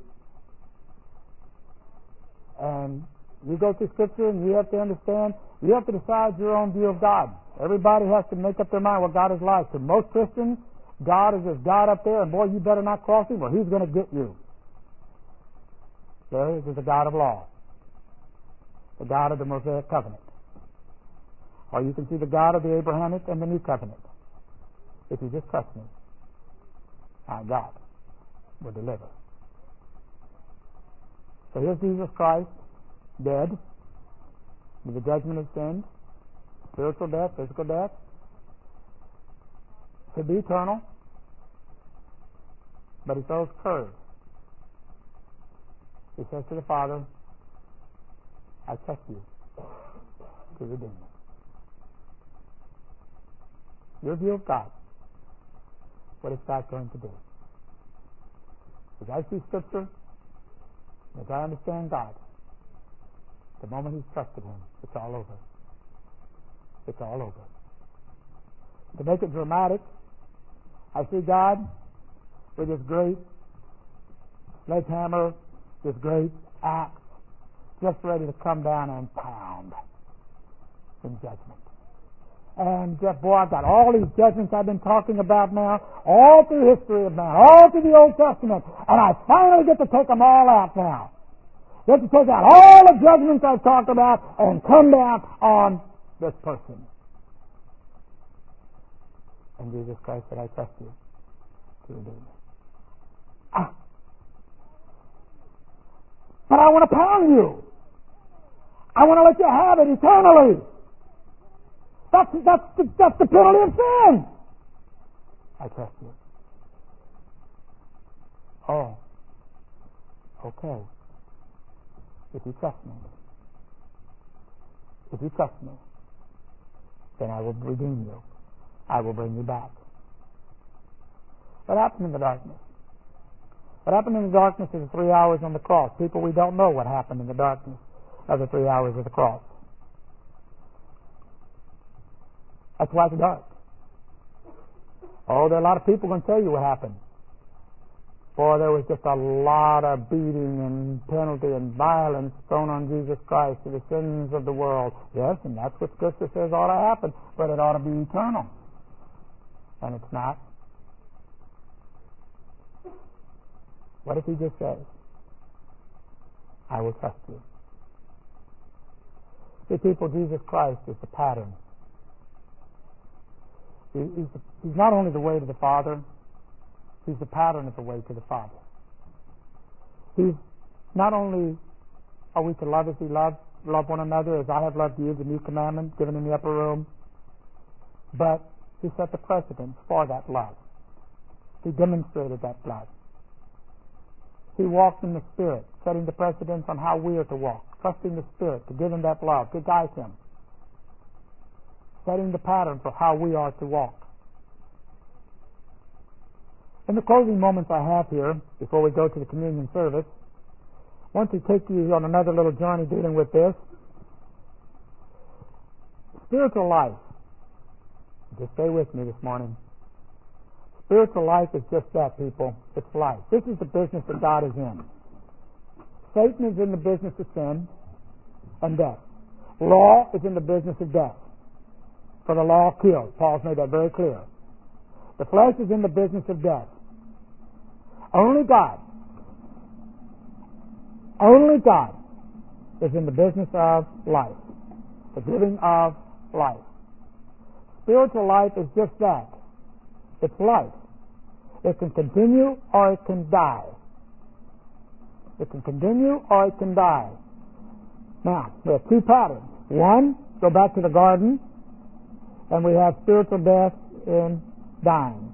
And you go through Scripture and you have to understand, you have to decide your own view of God. Everybody has to make up their mind what God is like. To most Christians, God is this God up there, and boy, you better not cross him or he's going to get you. There is the God of law, the God of the Mosaic covenant. Or you can see the God of the Abrahamic and the New Covenant. If you just trust me, our God will deliver. So here's Jesus Christ, dead, with the judgment of sin, spiritual death, physical death, to be eternal, but he throws curves. He says to the Father, I trust you to redeem me. Your view of God. What is God going to do? As I see Scripture, as I understand God, the moment he's trusted him, it's all over. It's all over. To make it dramatic, I see God with this great sledgehammer, this great axe, just ready to come down and pound in judgment. And uh, boy, I've got all these judgments I've been talking about now, all through history of man, all through the Old Testament, and I finally get to take them all out now. Get to take out all the judgments I've talked about and come down on this person. And Jesus Christ said, I trust you to redeem me. Ah. But I want to pound you. I want to let you have it eternally. That's, that's, the, that's the penalty of sin. I trust you. Oh, okay. If you trust me, if you trust me, then I will redeem you. I will bring you back. What happened in the darkness? What happened in the darkness is the three hours on the cross. People, we don't know what happened in the darkness of the three hours of the cross. That's why it's dark. Oh, there are a lot of people going to tell you what happened. Boy, there was just a lot of beating and penalty and violence thrown on Jesus Christ for the sins of the world. Yes, and that's what Scripture says ought to happen, but it ought to be eternal. And it's not. What if he just says, I will trust you? See, people, Jesus Christ is the pattern. He, he's, the, he's not only the way to the Father, he's the pattern of the way to the Father. He's not only are we to love as he loved, love one another as I have loved you, the new commandment given in the upper room, but he set the precedent for that love. He demonstrated that love. He walked in the Spirit, setting the precedence on how we are to walk, trusting the Spirit to give Him that love, to guide Him, setting the pattern for how we are to walk. In the closing moments I have here, before we go to the communion service, I want to take you on another little journey dealing with this. Spiritual life. Just stay with me this morning. Spiritual life is just that, people. It's life. This is the business that God is in. Satan is in the business of sin and death. Law is in the business of death. For the law kills. Paul's made that very clear. The flesh is in the business of death. Only God, only God is in the business of life, the giving of life. Spiritual life is just that. It's life. It can continue or it can die. It can continue or it can die. Now, there are two patterns. One, go back to the garden, and we have spiritual death in dying.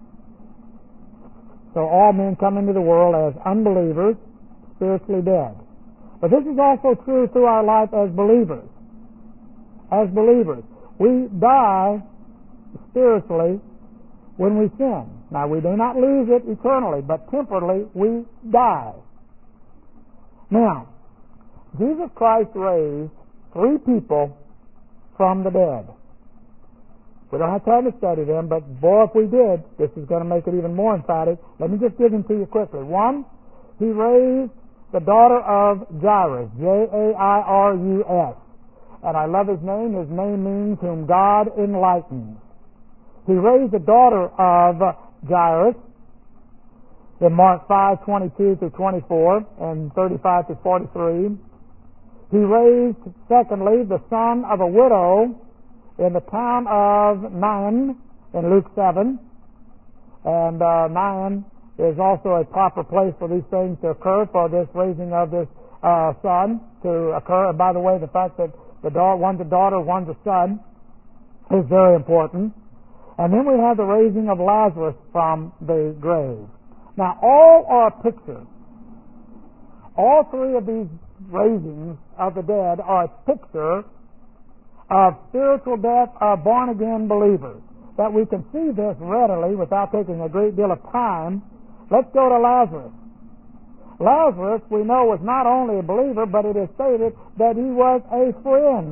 So all men come into the world as unbelievers, spiritually dead. But this is also true through our life as believers. As believers, we die spiritually when we sin. Now, we do not lose it eternally, but temporarily we die. Now, Jesus Christ raised three people from the dead. We don't have time to study them, but boy, if we did, this is going to make it even more emphatic. Let me just give them to you quickly. One, He raised the daughter of Jairus, J A I R U S. And I love his name. His name means whom God enlightens. He raised the daughter of Jairus in Mark five, twenty-two through twenty-four and thirty-five to forty-three. He raised, secondly, the son of a widow in the town of Nain in Luke seven. And uh, Nain is also a proper place for these things to occur, for this raising of this uh, son to occur. And by the way, the fact that the daughter, one's a daughter, one's a son is very important. And then we have the raising of Lazarus from the grave. Now, all are a picture. All three of these raisings of the dead are a picture of spiritual death of born-again believers. That we can see this readily without taking a great deal of time. Let's go to Lazarus. Lazarus, we know, was not only a believer, but it is stated that he was a friend.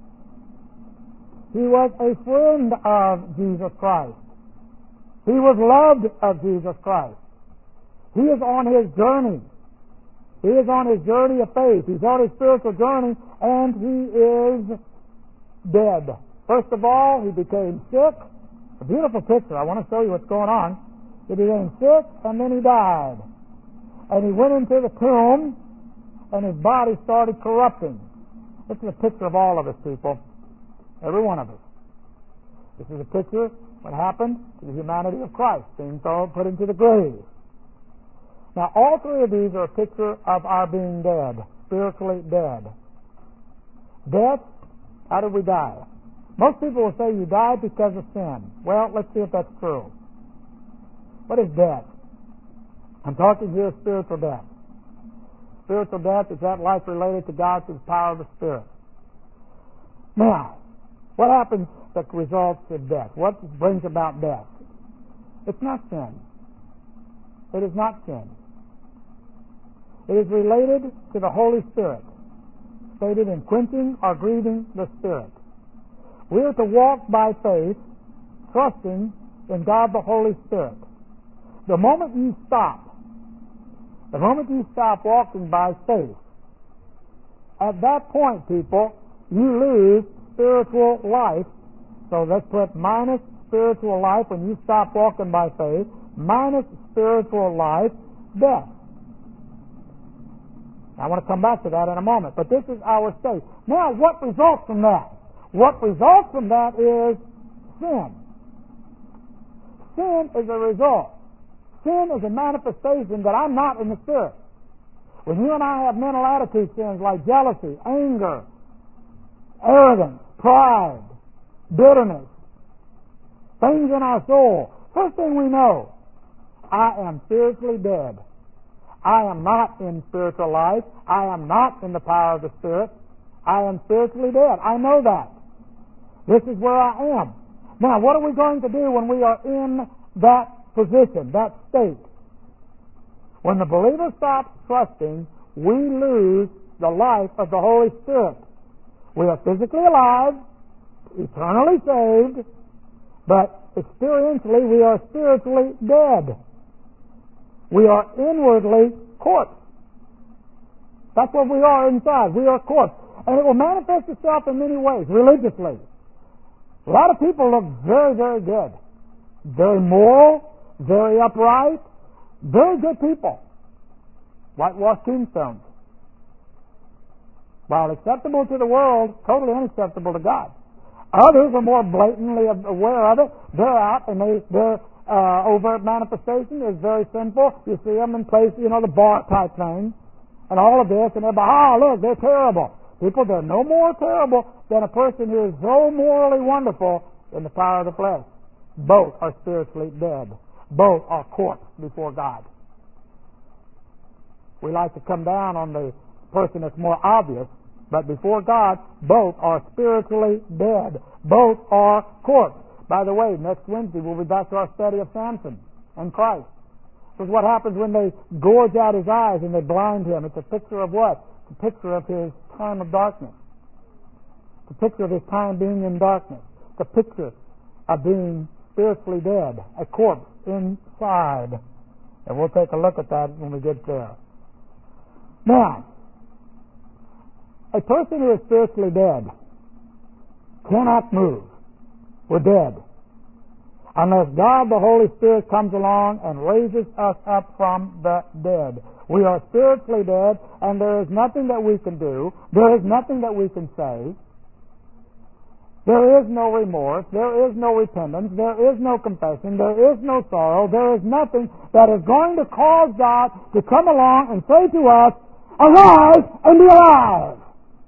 He was a friend of Jesus Christ. He was loved of Jesus Christ. He is on his journey. He is on his journey of faith. He's on his spiritual journey, and he is dead. First of all, he became sick. A beautiful picture. I want to show you what's going on. He became sick, and then he died. And he went into the tomb, and his body started corrupting. This is a picture of all of us, people. Every one of us. This is a picture of what happened to the humanity of Christ, being thrown, put into the grave. Now, all three of these are a picture of our being dead, spiritually dead. Death, how did we die? Most people will say you died because of sin. Well, let's see if that's true. What is death? I'm talking here spiritual death. Spiritual death is that life related to God through the power of the Spirit. Now, what happens that results in death? What brings about death? It's not sin. It is not sin. It is related to the Holy Spirit, stated in quenching or grieving the Spirit. We are to walk by faith, trusting in God the Holy Spirit. The moment you stop, the moment you stop walking by faith, at that point, people, you lose spiritual life. So let's put minus spiritual life when you stop walking by faith, minus spiritual life, death. I want to come back to that in a moment, but this is our state. Now, what results from that? What results from that is sin. Sin is a result. Sin is a manifestation that I'm not in the Spirit. When you and I have mental attitude sins like jealousy, anger, arrogance, pride, bitterness, things in our soul, first thing we know, I am spiritually dead. I am not in spiritual life. I am not in the power of the Spirit. I am spiritually dead. I know that. This is where I am. Now, what are we going to do when we are in that position, that state? When the believer stops trusting, we lose the life of the Holy Spirit. We are physically alive, eternally saved, but experientially we are spiritually dead. We are inwardly corpse. That's what we are inside. We are corpse. And it will manifest itself in many ways, religiously. A lot of people look very, very good. Very moral, very upright, very good people. Whitewashed tombstones. While acceptable to the world, totally unacceptable to God. Others are more blatantly aware of it. They're out and they, their uh, overt manifestation is very sinful. You see them in places, you know, the bar type thing, and all of this, and everybody, oh, look, they're terrible. People, they're no more terrible than a person who is so morally wonderful in the power of the flesh. Both are spiritually dead. Both are corpse before God. We like to come down on the person that's more obvious, but before God, both are spiritually dead. Both are corpse. By the way, next Wednesday we'll be back to our study of Samson and Christ. This is what happens when they gorge out his eyes and they blind him. It's a picture of what? It's a picture of his time of darkness. It's a picture of his time being in darkness. It's a picture of being spiritually dead, a corpse inside. And we'll take a look at that when we get there. Now, a person who is spiritually dead cannot move. We're dead. Unless God, the Holy Spirit, comes along and raises us up from the dead. We are spiritually dead, and there is nothing that we can do. There is nothing that we can say. There is no remorse. There is no repentance. There is no confession. There is no sorrow. There is nothing that is going to cause God to come along and say to us, arise and be alive.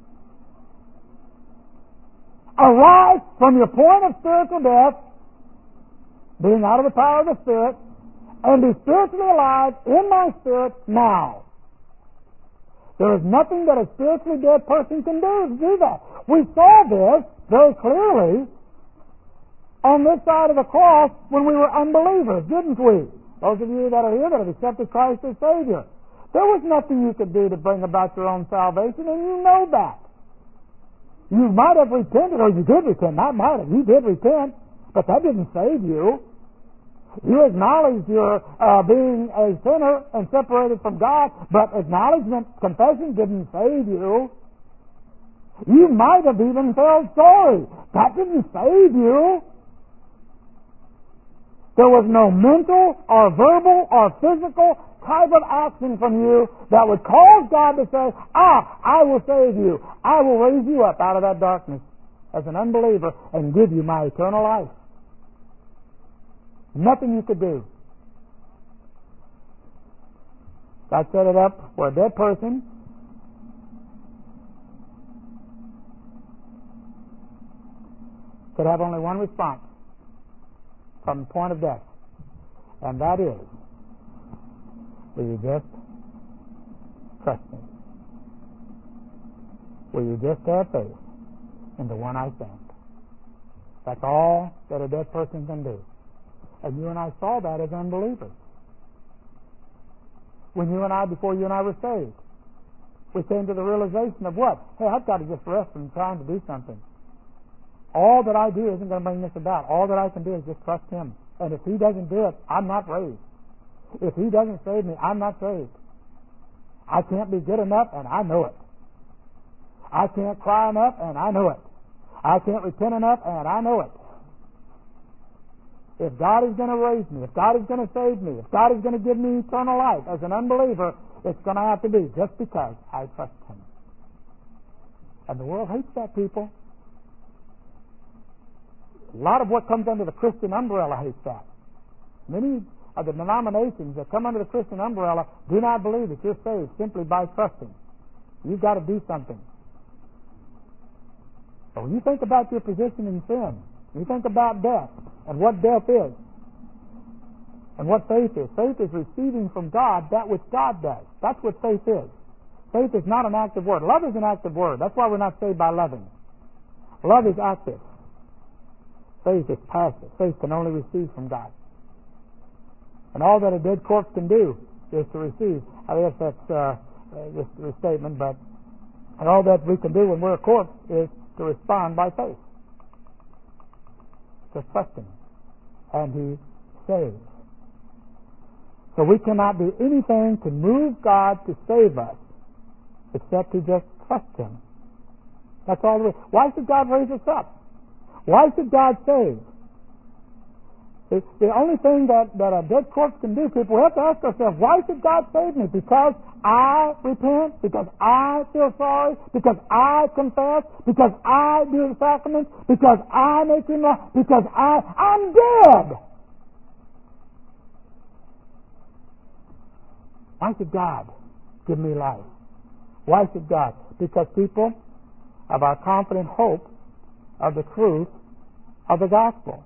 Arise from your point of spiritual death, being out of the power of the Spirit, and be spiritually alive in my spirit now. There is nothing that a spiritually dead person can do to do that. We saw this very clearly on this side of the cross when we were unbelievers, didn't we? Those of you that are here that have accepted Christ as Savior. There was nothing you could do to bring about your own salvation, and you know that. You might have repented, or you did repent. Not might have. You did repent, but that didn't save you. You acknowledged your uh, being a sinner and separated from God, but acknowledgement, confession didn't save you. You might have even felt sorry. That didn't save you. There was no mental or verbal or physical type of action from you that would cause God to say, ah, I will save you. I will raise you up out of that darkness as an unbeliever and give you my eternal life. Nothing you could do. God set it up for a dead person could have only one response from the point of death, and that is, will you just trust me? Will you just have faith in the one I sent? That's all that a dead person can do. And you and I saw that as unbelievers. When you and I, before you and I were saved, we came to the realization of what? Hey, I've got to just rest from trying to do something. All that I do isn't going to bring this about. All that I can do is just trust Him. And if He doesn't do it, I'm not raised. If He doesn't save me, I'm not saved. I can't be good enough, and I know it. I can't cry enough, and I know it. I can't repent enough, and I know it. If God is going to raise me, if God is going to save me, if God is going to give me eternal life as an unbeliever, it's going to have to be just because I trust Him. And the world hates that, people. A lot of what comes under the Christian umbrella hates that. Many of the denominations that come under the Christian umbrella do not believe that you're saved simply by trusting. You've got to do something. But when you think about your position in sin, you think about death and what death is, And what faith is? Faith is receiving from God that which God does. That's what faith is. Faith is not an active word. Love is an active word. That's why we're not saved by loving. Love is active. Faith is passive. Faith can only receive from God. And all that a dead corpse can do is to receive. I guess that's uh, just a statement, but and all that we can do when we're a corpse is to respond by faith. Just trust Him. And He saves. So we cannot do anything to move God to save us except to just trust Him. That's all there is. Why should God raise us up? Why should God save? It's the only thing that, that a dead corpse can do, people, we have to ask ourselves, why should God save me? Because I repent? Because I feel sorry? Because I confess? Because I do the sacraments? Because I make Him love? Because I, I'm dead! Why should God give me life? Why should God? Because people have our confident hope of the truth of the gospel.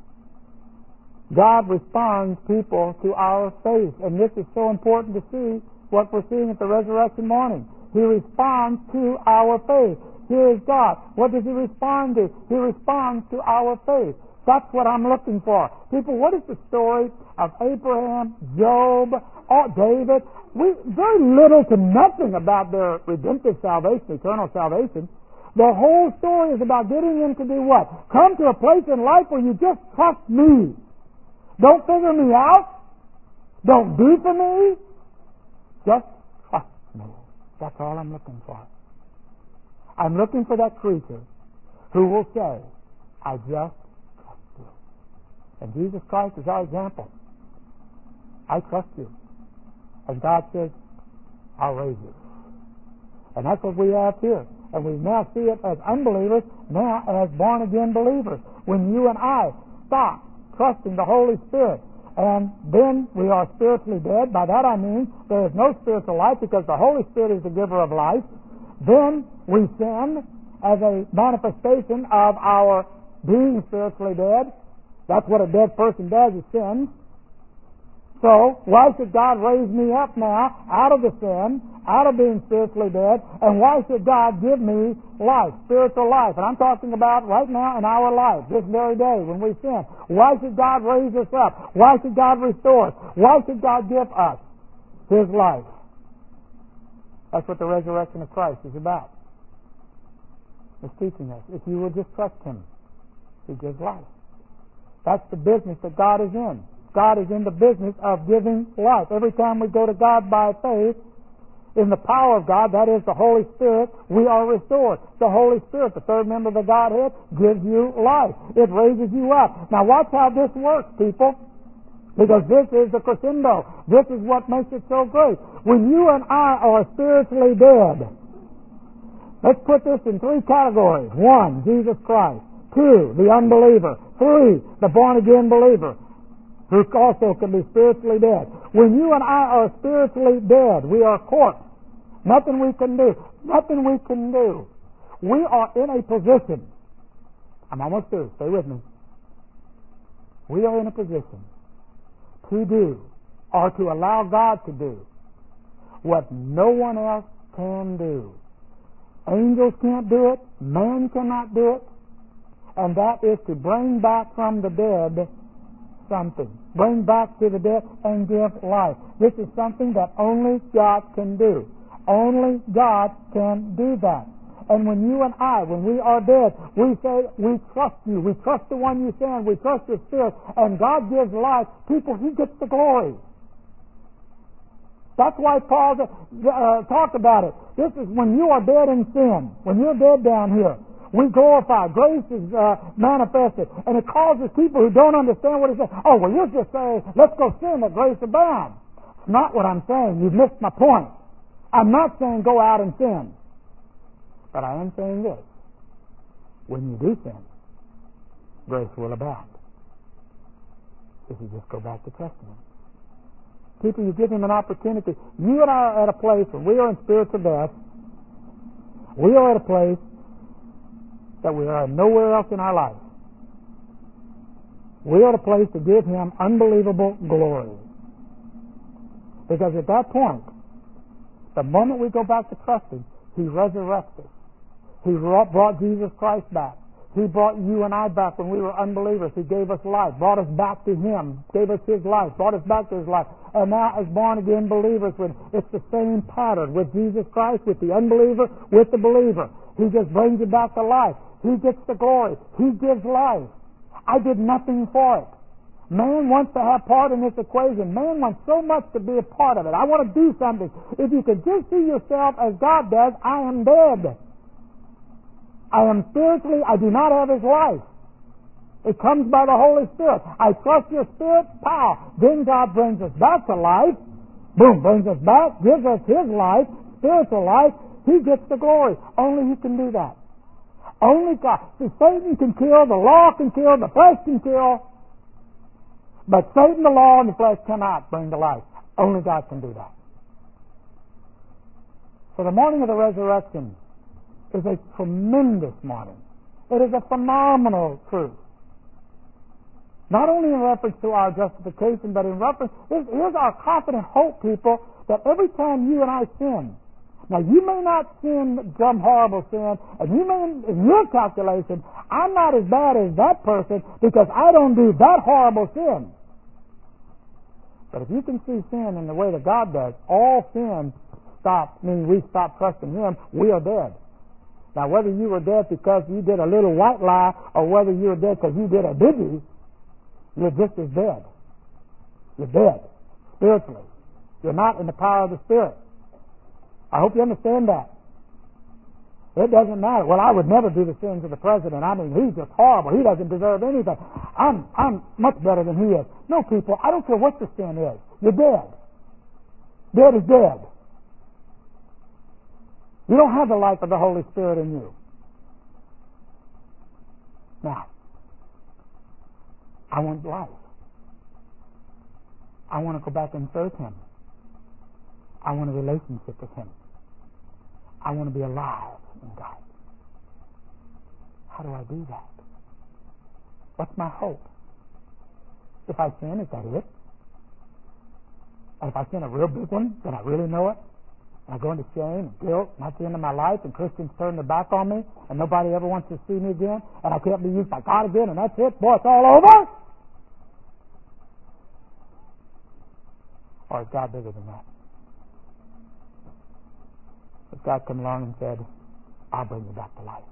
God responds people to our faith, and this is so important to see what we're seeing at the resurrection morning. He responds to our faith. Here is God. What does He respond to? He responds to our faith. That's what I'm looking for. People, what is the story of Abraham, Job, or David? We very little to nothing about their redemptive salvation, eternal salvation. The whole story is about getting them to do what? Come to a place in life where you just trust me. Don't figure me out. Don't do for me. Just trust me. That's all I'm looking for. I'm looking for that creature who will say, I just trust you. And Jesus Christ is our example. I trust you. And God says, I'll raise you. And that's what we have here. And we now see it as unbelievers, now as born-again believers. When you and I stop trusting the Holy Spirit, and then we are spiritually dead. By that I mean there is no spiritual life because the Holy Spirit is the giver of life. Then we sin as a manifestation of our being spiritually dead. That's what a dead person does, is sin. So, why should God raise me up now out of the sin, out of being spiritually dead, and why should God give me life, spiritual life? And I'm talking about right now in our life, this very day when we sin. Why should God raise us up? Why should God restore us? Why should God give us His life? That's what the resurrection of Christ is about. It's teaching us. If you will just trust Him, He gives life. That's the business that God is in. God is in the business of giving life. Every time we go to God by faith, in the power of God, that is the Holy Spirit, we are restored. The Holy Spirit, the third member of the Godhead, gives you life. It raises you up. Now watch how this works, people. Because this is the crescendo. This is what makes it so great. When you and I are spiritually dead, let's put this in three categories. One, Jesus Christ. Two, the unbeliever. Three, the born-again believer, who also can be spiritually dead. When you and I are spiritually dead, we are corpse. Nothing we can do. Nothing we can do. We are in a position. I'm almost through. Stay with me. We are in a position to do, or to allow God to do, what no one else can do. Angels can't do it. Man cannot do it. And that is to bring back from the dead something. Bring back to the dead and give life. This is something that only God can do. Only God can do that. And when you and I, when we are dead, we say, we trust you. We trust the one you send. We trust your Spirit. And God gives life. People, He gets the glory. That's why Paul uh, talked about it. This is when you are dead in sin. When you're dead down here. We glorify. Grace is uh, manifested. And it causes people who don't understand what it says. Oh, well, you're just saying, let's go sin that grace abound. It's not what I'm saying. You've missed my point. I'm not saying go out and sin. But I am saying this. When you do sin, grace will abound. If you just go back to trusting Him. People, you give Him an opportunity. You and I are at a place where we are in spiritual death. We are at a place that we are nowhere else in our life. We are at a place to give Him unbelievable glory. Because at that point, the moment we go back to trusting, He resurrects us. He brought Jesus Christ back. He brought you and I back when we were unbelievers. He gave us life, brought us back to Him, gave us His life, brought us back to His life. And now as born-again believers, it's the same pattern with Jesus Christ, with the unbeliever, with the believer. He just brings you back to life. He gets the glory. He gives life. I did nothing for it. Man wants to have part in this equation. Man wants so much to be a part of it. I want to do something. If you could just see yourself as God does, I am dead. I am spiritually, I do not have His life. It comes by the Holy Spirit. I trust your Spirit, pow. Then God brings us back to life. Boom, brings us back, gives us His life, spiritual life. He gets the glory. Only He can do that. Only God. See, Satan can kill, the law can kill, the flesh can kill. But Satan, the law, and the flesh cannot bring to life. Only God can do that. So the morning of the resurrection is a tremendous morning. It is a phenomenal truth. Not only in reference to our justification, but in reference, here's, here's our confident hope, people, that every time you and I sin, now you may not sin some horrible sin, and you may, in your calculation, I'm not as bad as that person because I don't do that horrible sin. But if you can see sin in the way that God does, all sin stops, meaning we stop trusting Him, we are dead. Now, whether you were dead because you did a little white lie or whether you were dead because you did a biggie, you're just as dead. You're dead spiritually. You're not in the power of the Spirit. I hope you understand that. It doesn't matter. Well, I would never do the sins of the president. I mean, he's just horrible. He doesn't deserve anything. I'm, I'm much better than he is. No, people, I don't care what your sin is. You're dead. Dead is dead. You don't have the life of the Holy Spirit in you. Now, I want life. I want to go back and serve Him. I want a relationship with Him. I want to be alive in God. How do I do that? What's my hope? If I sin, is that it? And if I sin a real big one, then I really know it? And I go into shame and guilt, and that's the end of my life, and Christians turn their back on me, and nobody ever wants to see me again, and I can't be used by God again, and that's it, boy, it's all over? Or is God bigger than that? If God come along and said, I'll bring you back to life.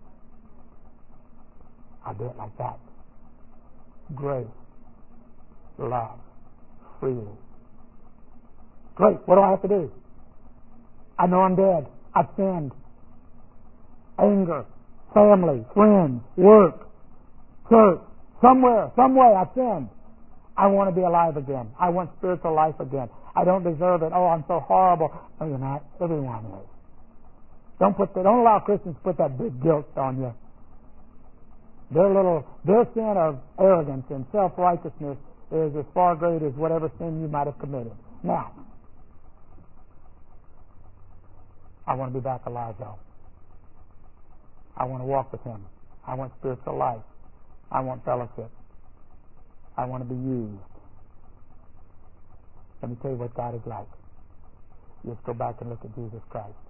I'll do it like that. Grace, love, freely. Great, what do I have to do? I know I'm dead. I've sinned. Anger, family, friends, work, church, somewhere, some way I've sinned. I want to be alive again. I want spiritual life again. I don't deserve it. Oh, I'm so horrible. No, you're not. Everyone is. Don't put that, don't allow Christians to put that big guilt on you. Their little, their sin of arrogance and self-righteousness is as far great as whatever sin you might have committed. Now, I want to be back alive, though. I want to walk with Him. I want spiritual life. I want fellowship. I want to be used. Let me tell you what God is like. Just go back and look at Jesus Christ.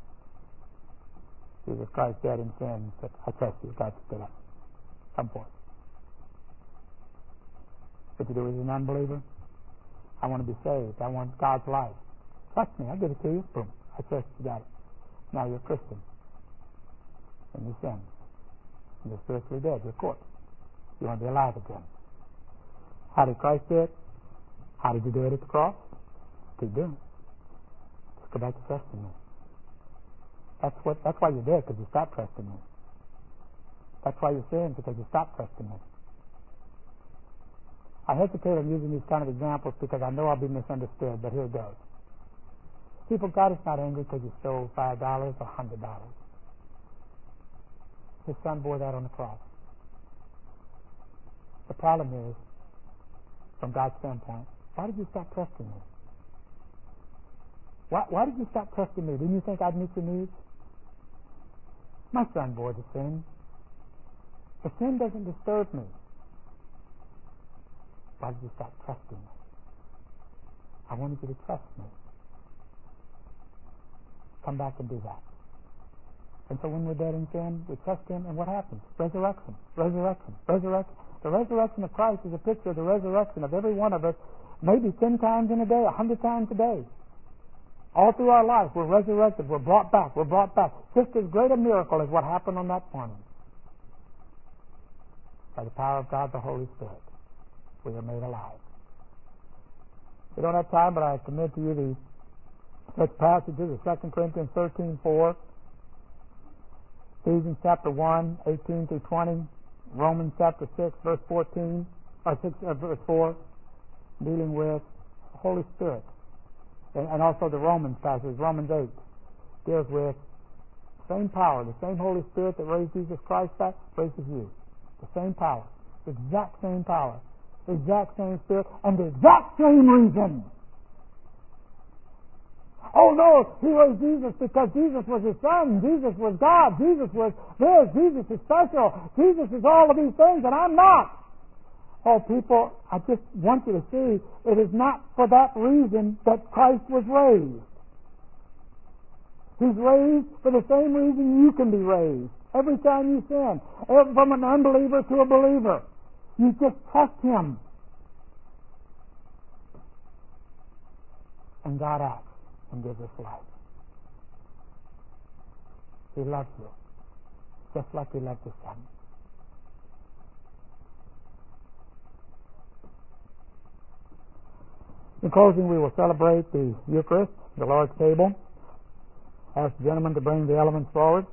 Jesus Christ dead in sin and said, I trust you. God stood up. Come forth. What you do as an unbeliever? I want to be saved. I want God's life. Trust me. I'll give it to you. Boom. I trust you. Got it. Now you're a Christian. And you sin. And you're spiritually dead. You're caught. You want to be alive again. How did Christ do it? How did you do it at the cross? Keep doing it. Just go back to trusting me. That's what. That's why you're dead, because you stopped trusting me. That's why you're sin, because you stopped trusting me. I hesitate on using these kind of examples because I know I'll be misunderstood, but here it goes. People, God is not angry because you stole five dollars or a hundred dollars. His Son bore that on the cross. The problem is, from God's standpoint, why did you stop trusting me? Why, why did you stop trusting me? Didn't you think I'd meet your needs? My Son bore the sin. The sin doesn't disturb me. Why did you stop trusting me? I wanted you to trust me. Come back and do that. And so when we're dead in sin, we trust Him, and what happens? Resurrection, resurrection, resurrection. The resurrection of Christ is a picture of the resurrection of every one of us, maybe ten times in a day, a hundred times a day. All through our life, we're resurrected, we're brought back, we're brought back. Just as great a miracle as what happened on that morning. By the power of God, the Holy Spirit, we are made alive. We don't have time, but I commit to you the such passages of Second Corinthians thirteen four, Ephesians chapter one, eighteen through twenty, Romans chapter six, verse fourteen, or six, uh, verse four, dealing with the Holy Spirit. And, and also the Romans passage, Romans eight, deals with the same power, the same Holy Spirit that raised Jesus Christ back, raises you. The same power, the exact same power, the exact same Spirit, and the exact same reason. Oh no, He raised Jesus because Jesus was His Son, Jesus was God, Jesus was this, Jesus is special, Jesus is all of these things, and I'm not. Oh people, I just want you to see, it is not for that reason that Christ was raised. He's raised for the same reason you can be raised. Every time you sin, from an unbeliever to a believer, you just trust Him. And God acts and gives us life. He loves you, just like He loved His Son. In closing, we will celebrate the Eucharist, the Lord's table. Ask the gentleman to bring the elements forward.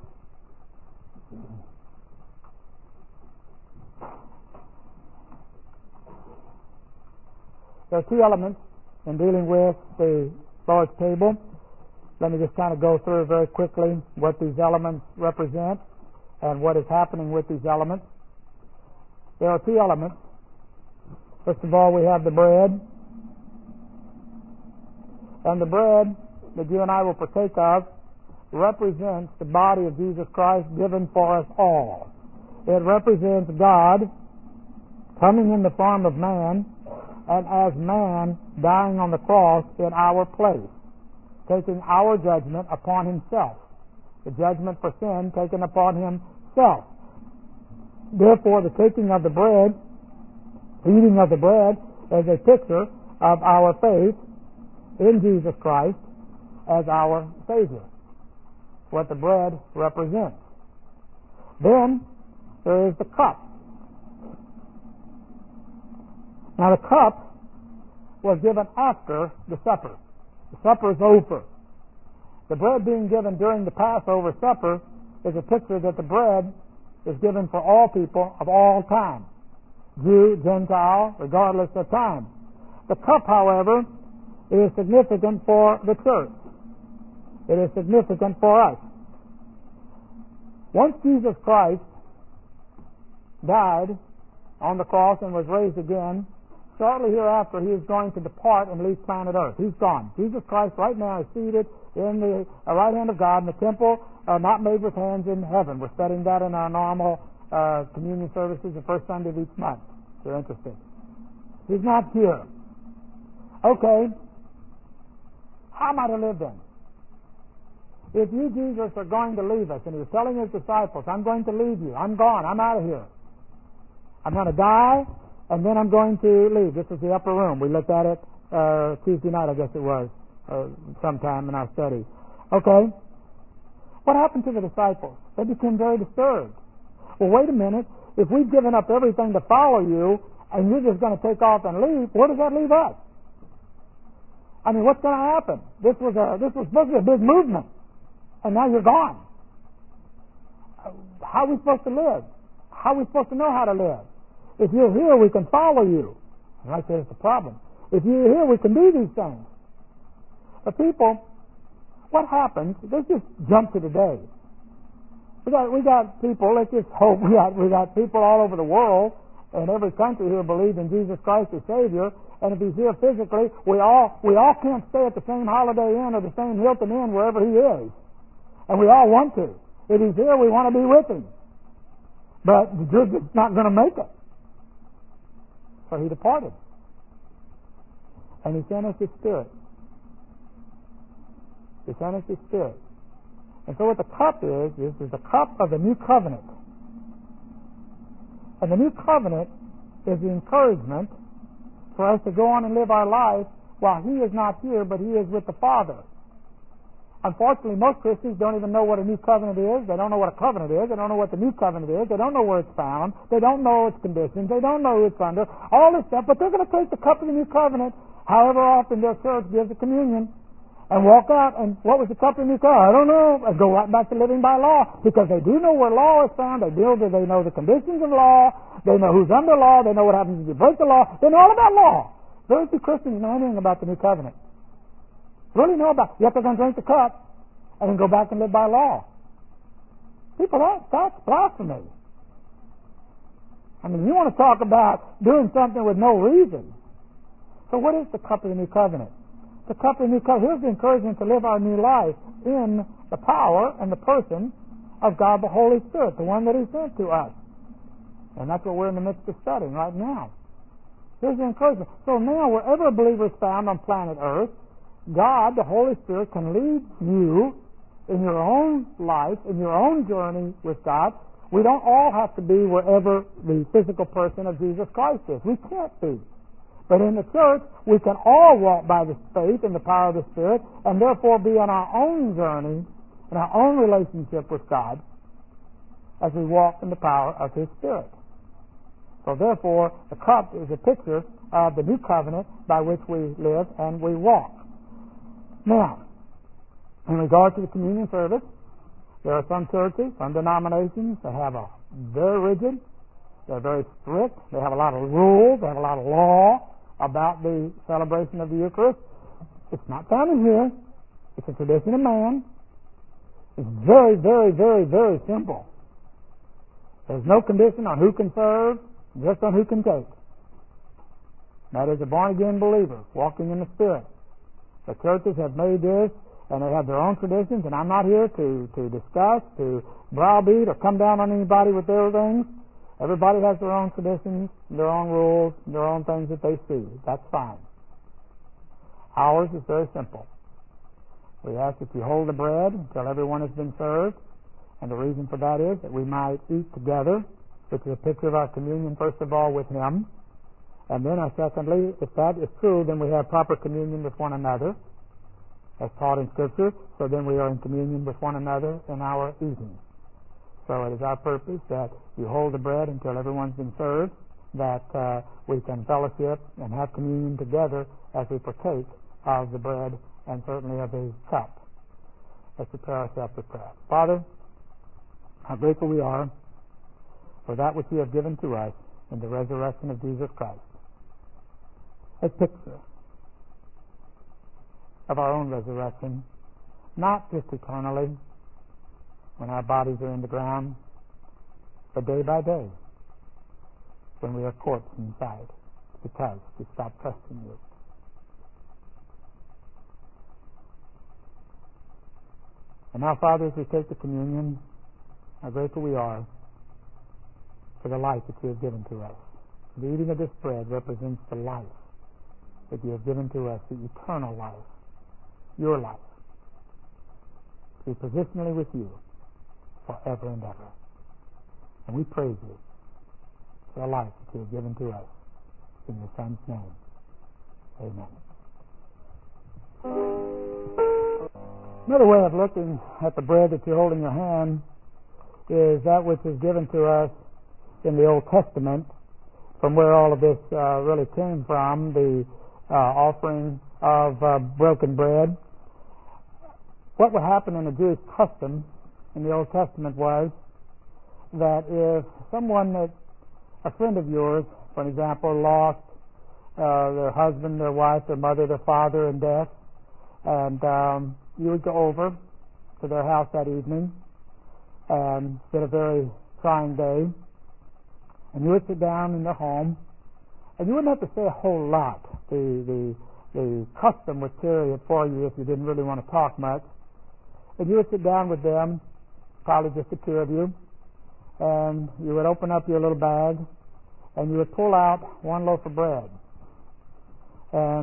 There are two elements in dealing with the Lord's table. Let me just kind of go through very quickly what these elements represent and what is happening with these elements. There are two elements. First of all, we have the bread. And the bread that you and I will partake of represents the body of Jesus Christ given for us all. It represents God coming in the form of man, and as man dying on the cross in our place, taking our judgment upon Himself, the judgment for sin taken upon Himself. Therefore, the taking of the bread, eating of the bread, is a picture of our faith in Jesus Christ as our Savior. What the bread represents. Then there is the cup. Now the cup was given after the supper. The supper is over. The bread being given during the Passover supper is a picture that the bread is given for all people of all time. Jew, Gentile, regardless of time. The cup, however, is significant for the church. It is significant for us. Once Jesus Christ died on the cross and was raised again, shortly hereafter He is going to depart and leave planet Earth. He's gone. Jesus Christ right now is seated in the right hand of God in the temple, uh, not made with hands, in heaven. We're studying that in our normal uh, communion services the first Sunday of each month, if you're interested. He's not here. Okay. How am I to live then? If you, Jesus, are going to leave us, and He was telling His disciples, I'm going to leave you, I'm gone, I'm out of here. I'm going to die, and then I'm going to leave. This is the upper room. We looked at it uh, Tuesday night, I guess it was, uh, sometime in our study. Okay. What happened to the disciples? They became very disturbed. Well, wait a minute. If we've given up everything to follow you, and you're just going to take off and leave, where does that leave us? I mean, what's going to happen? This was a this was supposed to be a big movement, and now you're gone. How are we supposed to live? How are we supposed to know how to live? If you're here, we can follow you. Right there's the problem. If you're here, we can do these things. But people, what happens? Let's just jump to today. We got we got people. Let's just hope we got we got people all over the world in every country who believe in Jesus Christ as Savior. And if He's here physically, we all we all can't stay at the same Holiday Inn or the same Hilton Inn wherever He is. And we all want to. If He's here, we want to be with Him. But we're just not going to make it. So He departed. And He sent us His Spirit. He sent us His Spirit. And so what the cup is, is, is the cup of the new covenant. And the new covenant is the encouragement for us to go on and live our life while He is not here, but He is with the Father. Unfortunately, most Christians don't even know what a new covenant is. They don't know what a covenant is. They don't know what the new covenant is. They don't know where it's found. They don't know its conditions. They don't know who it's under. All this stuff. But they're going to take the cup of the new covenant, however often their church gives the communion, and walk out. And what was the cup of the new covenant? I don't know. And go right back to living by law, because they do know where law is found. They do. They know the conditions of law. They know who's under law. They know what happens if you break the law. They know all about law. Very few Christians know anything about the new covenant. Really know about it. Yet they're going to drink the cup and then go back and live by law. People, that, that's blasphemy. I mean, you want to talk about doing something with no reason. So what is the cup of the new covenant? The cup of the new covenant, here's the encouragement to live our new life in the power and the person of God the Holy Spirit, the one that He sent to us. And that's what we're in the midst of studying right now. Here's the encouragement. So now, wherever a believer is found on planet Earth, God, the Holy Spirit, can lead you in your own life, in your own journey with God. We don't all have to be wherever the physical person of Jesus Christ is. We can't be. But in the church, we can all walk by the faith and the power of the Spirit, and therefore be on our own journey, in our own relationship with God, as we walk in the power of His Spirit. So therefore, the cup is a picture of the new covenant by which we live and we walk. Now, in regard to the communion service, there are some churches, some denominations that have a very rigid, they're very strict, they have a lot of rules, they have a lot of law about the celebration of the Eucharist. It's not found in here. It's a tradition of man. It's very, very, very, very simple. There's no condition on who can serve, just on who can take. That is a born-again believer walking in the Spirit. The churches have made this, and they have their own traditions, and I'm not here to, to discuss, to browbeat, or come down on anybody with their things. Everybody has their own traditions, their own rules, their own things that they see. That's fine. Ours is very simple. We ask that you hold the bread until everyone has been served, and the reason for that is that we might eat together, which is a picture of our communion, first of all, with Him. And then, uh, secondly, if that is true, then we have proper communion with one another, as taught in Scripture. So then we are in communion with one another in our eating. So it is our purpose that you hold the bread until everyone's been served, that uh, we can fellowship and have communion together as we partake of the bread and certainly of the cup. Let's prepare ourselves for prayer. Father, how grateful we are for that which you have given to us in the resurrection of Jesus Christ. A picture of our own resurrection, not just eternally when our bodies are in the ground, but day by day when we are corpse inside because we stop trusting you. And now, Father, as we take the communion, how grateful we are for the life that you have given to us. The eating of this bread represents the life that you have given to us, the eternal life, your life, to be positionally with you forever and ever. And we praise you for the life that you have given to us. In your Son's name, amen. Another way of looking at the bread that you hold in your hand is that which is given to us in the Old Testament, from where all of this uh, really came from, the uh, offering of uh, broken bread. What would happen in a Jewish custom in the Old Testament was that if someone, that a friend of yours, for example, lost uh, their husband, their wife, their mother, their father in death, and um, you would go over to their house that evening, and it's been a very trying day, and you would sit down in their home, and you wouldn't have to say a whole lot. The, the, the custom would carry it for you if you didn't really want to talk much. And you would sit down with them, probably just the two of you, and you would open up your little bag, and you would pull out one loaf of bread. And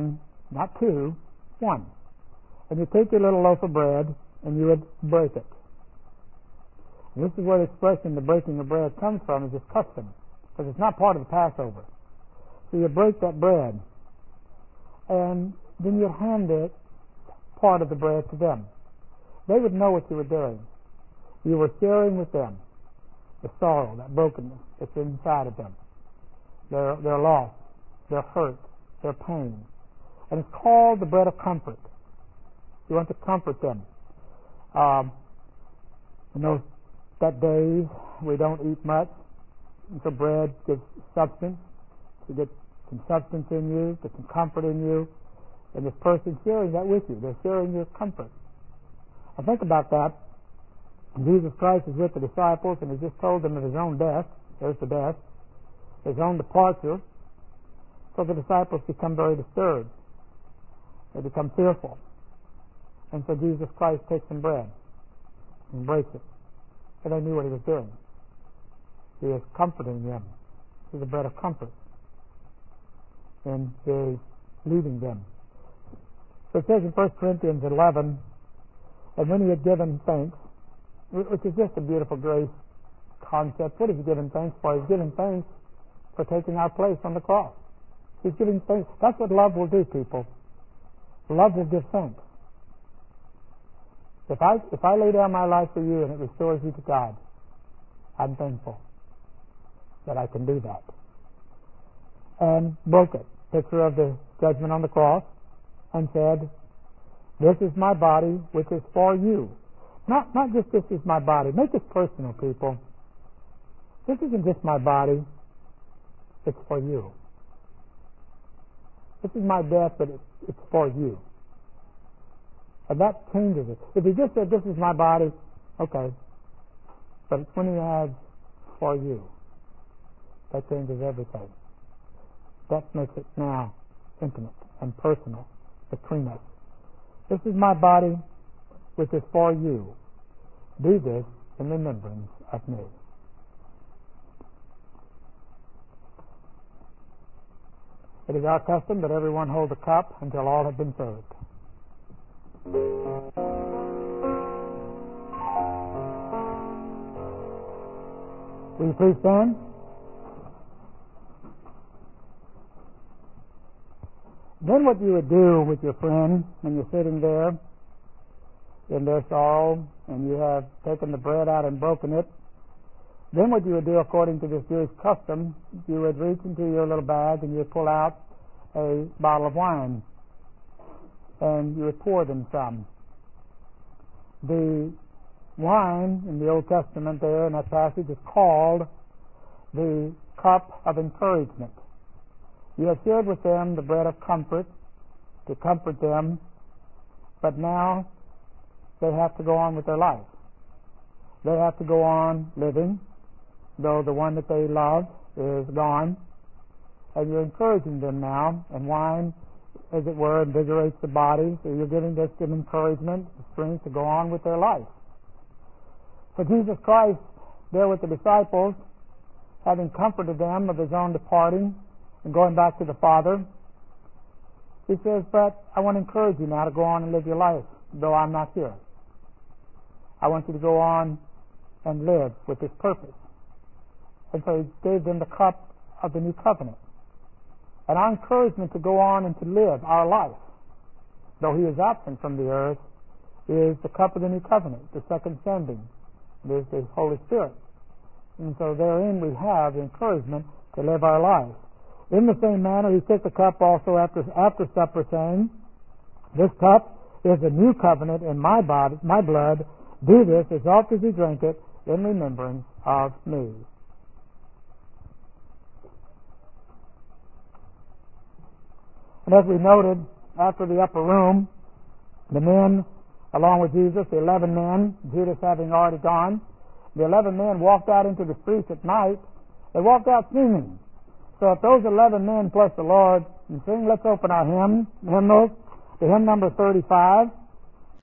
not two, one. And you take your little loaf of bread and you would break it. And this is where the expression, the breaking of bread, comes from, is this custom, because it's not part of the Passover. So you break that bread, and then you hand it, part of the bread, to them. They would know what you were doing. You were sharing with them the sorrow, that brokenness that's inside of them, their their loss, their hurt, their pain. And it's called the bread of comfort. You want to comfort them. Um, in those that days, we don't eat much, and so bread gives substance. You get some substance in you, get some comfort in you, and this person sharing that with you. They're sharing your comfort. I think about that. Jesus Christ is with the disciples, and he just told them of his own death. There's the death. His own departure. So the disciples become very disturbed. They become fearful. And so Jesus Christ takes some bread and breaks it. And they knew what he was doing. He is comforting them. This is the bread of comfort. And he is leading them. So it says in First Corinthians eleven, and when he had given thanks, which is just a beautiful grace concept. What is he giving thanks for? He's giving thanks for taking our place on the cross. He's giving thanks. That's what love will do, people. Love will give thanks. If I if I lay down my life for you and it restores you to God, I'm thankful that I can do that. And broke it, picture of the judgment on the cross, and said, "This is my body, which is for you." Not not just this is my body. Make it personal, people. This isn't just my body. It's for you. This is my death, but it's, it's for you. And that changes it. If he just said, "This is my body," okay. But it's when he adds, "for you," that changes everything. That makes it now intimate and personal between us. This is my body, which is for you. Do this in remembrance of me. It is our custom that everyone hold a cup until all have been served. Will you please stand? Then what you would do with your friend when you're sitting there in their sorrow and you have taken the bread out and broken it, then what you would do according to this Jewish custom, you would reach into your little bag and you would pull out a bottle of wine and you would pour them some. The wine in the Old Testament there in that passage is called the cup of encouragement. You have shared with them the bread of comfort to comfort them, but now they have to go on with their life. They have to go on living, though the one that they love is gone. And you're encouraging them now, and wine, as it were, invigorates the body, so you're giving them encouragement, strength to go on with their life. So Jesus Christ, there with the disciples, having comforted them of his own departing and going back to the Father, he says, "But I want to encourage you now to go on and live your life, though I'm not here. I want you to go on and live with this purpose." And so he gave them the cup of the new covenant. And our encouragement to go on and to live our life, though he is absent from the earth, is the cup of the new covenant, the second sending. It is the Holy Spirit. And so therein we have encouragement to live our life. In the same manner, he took the cup also after after supper, saying, "This cup is a new covenant in my body, my blood. Do this as oft as you drink it in remembrance of me." And as we noted, after the upper room, the men, along with Jesus, the eleven men, Judas having already gone, the eleven men walked out into the streets at night. They walked out singing. So if those eleven men plus the Lord and sing, let's open our hymn, hymnals, the hymn number thirty-five.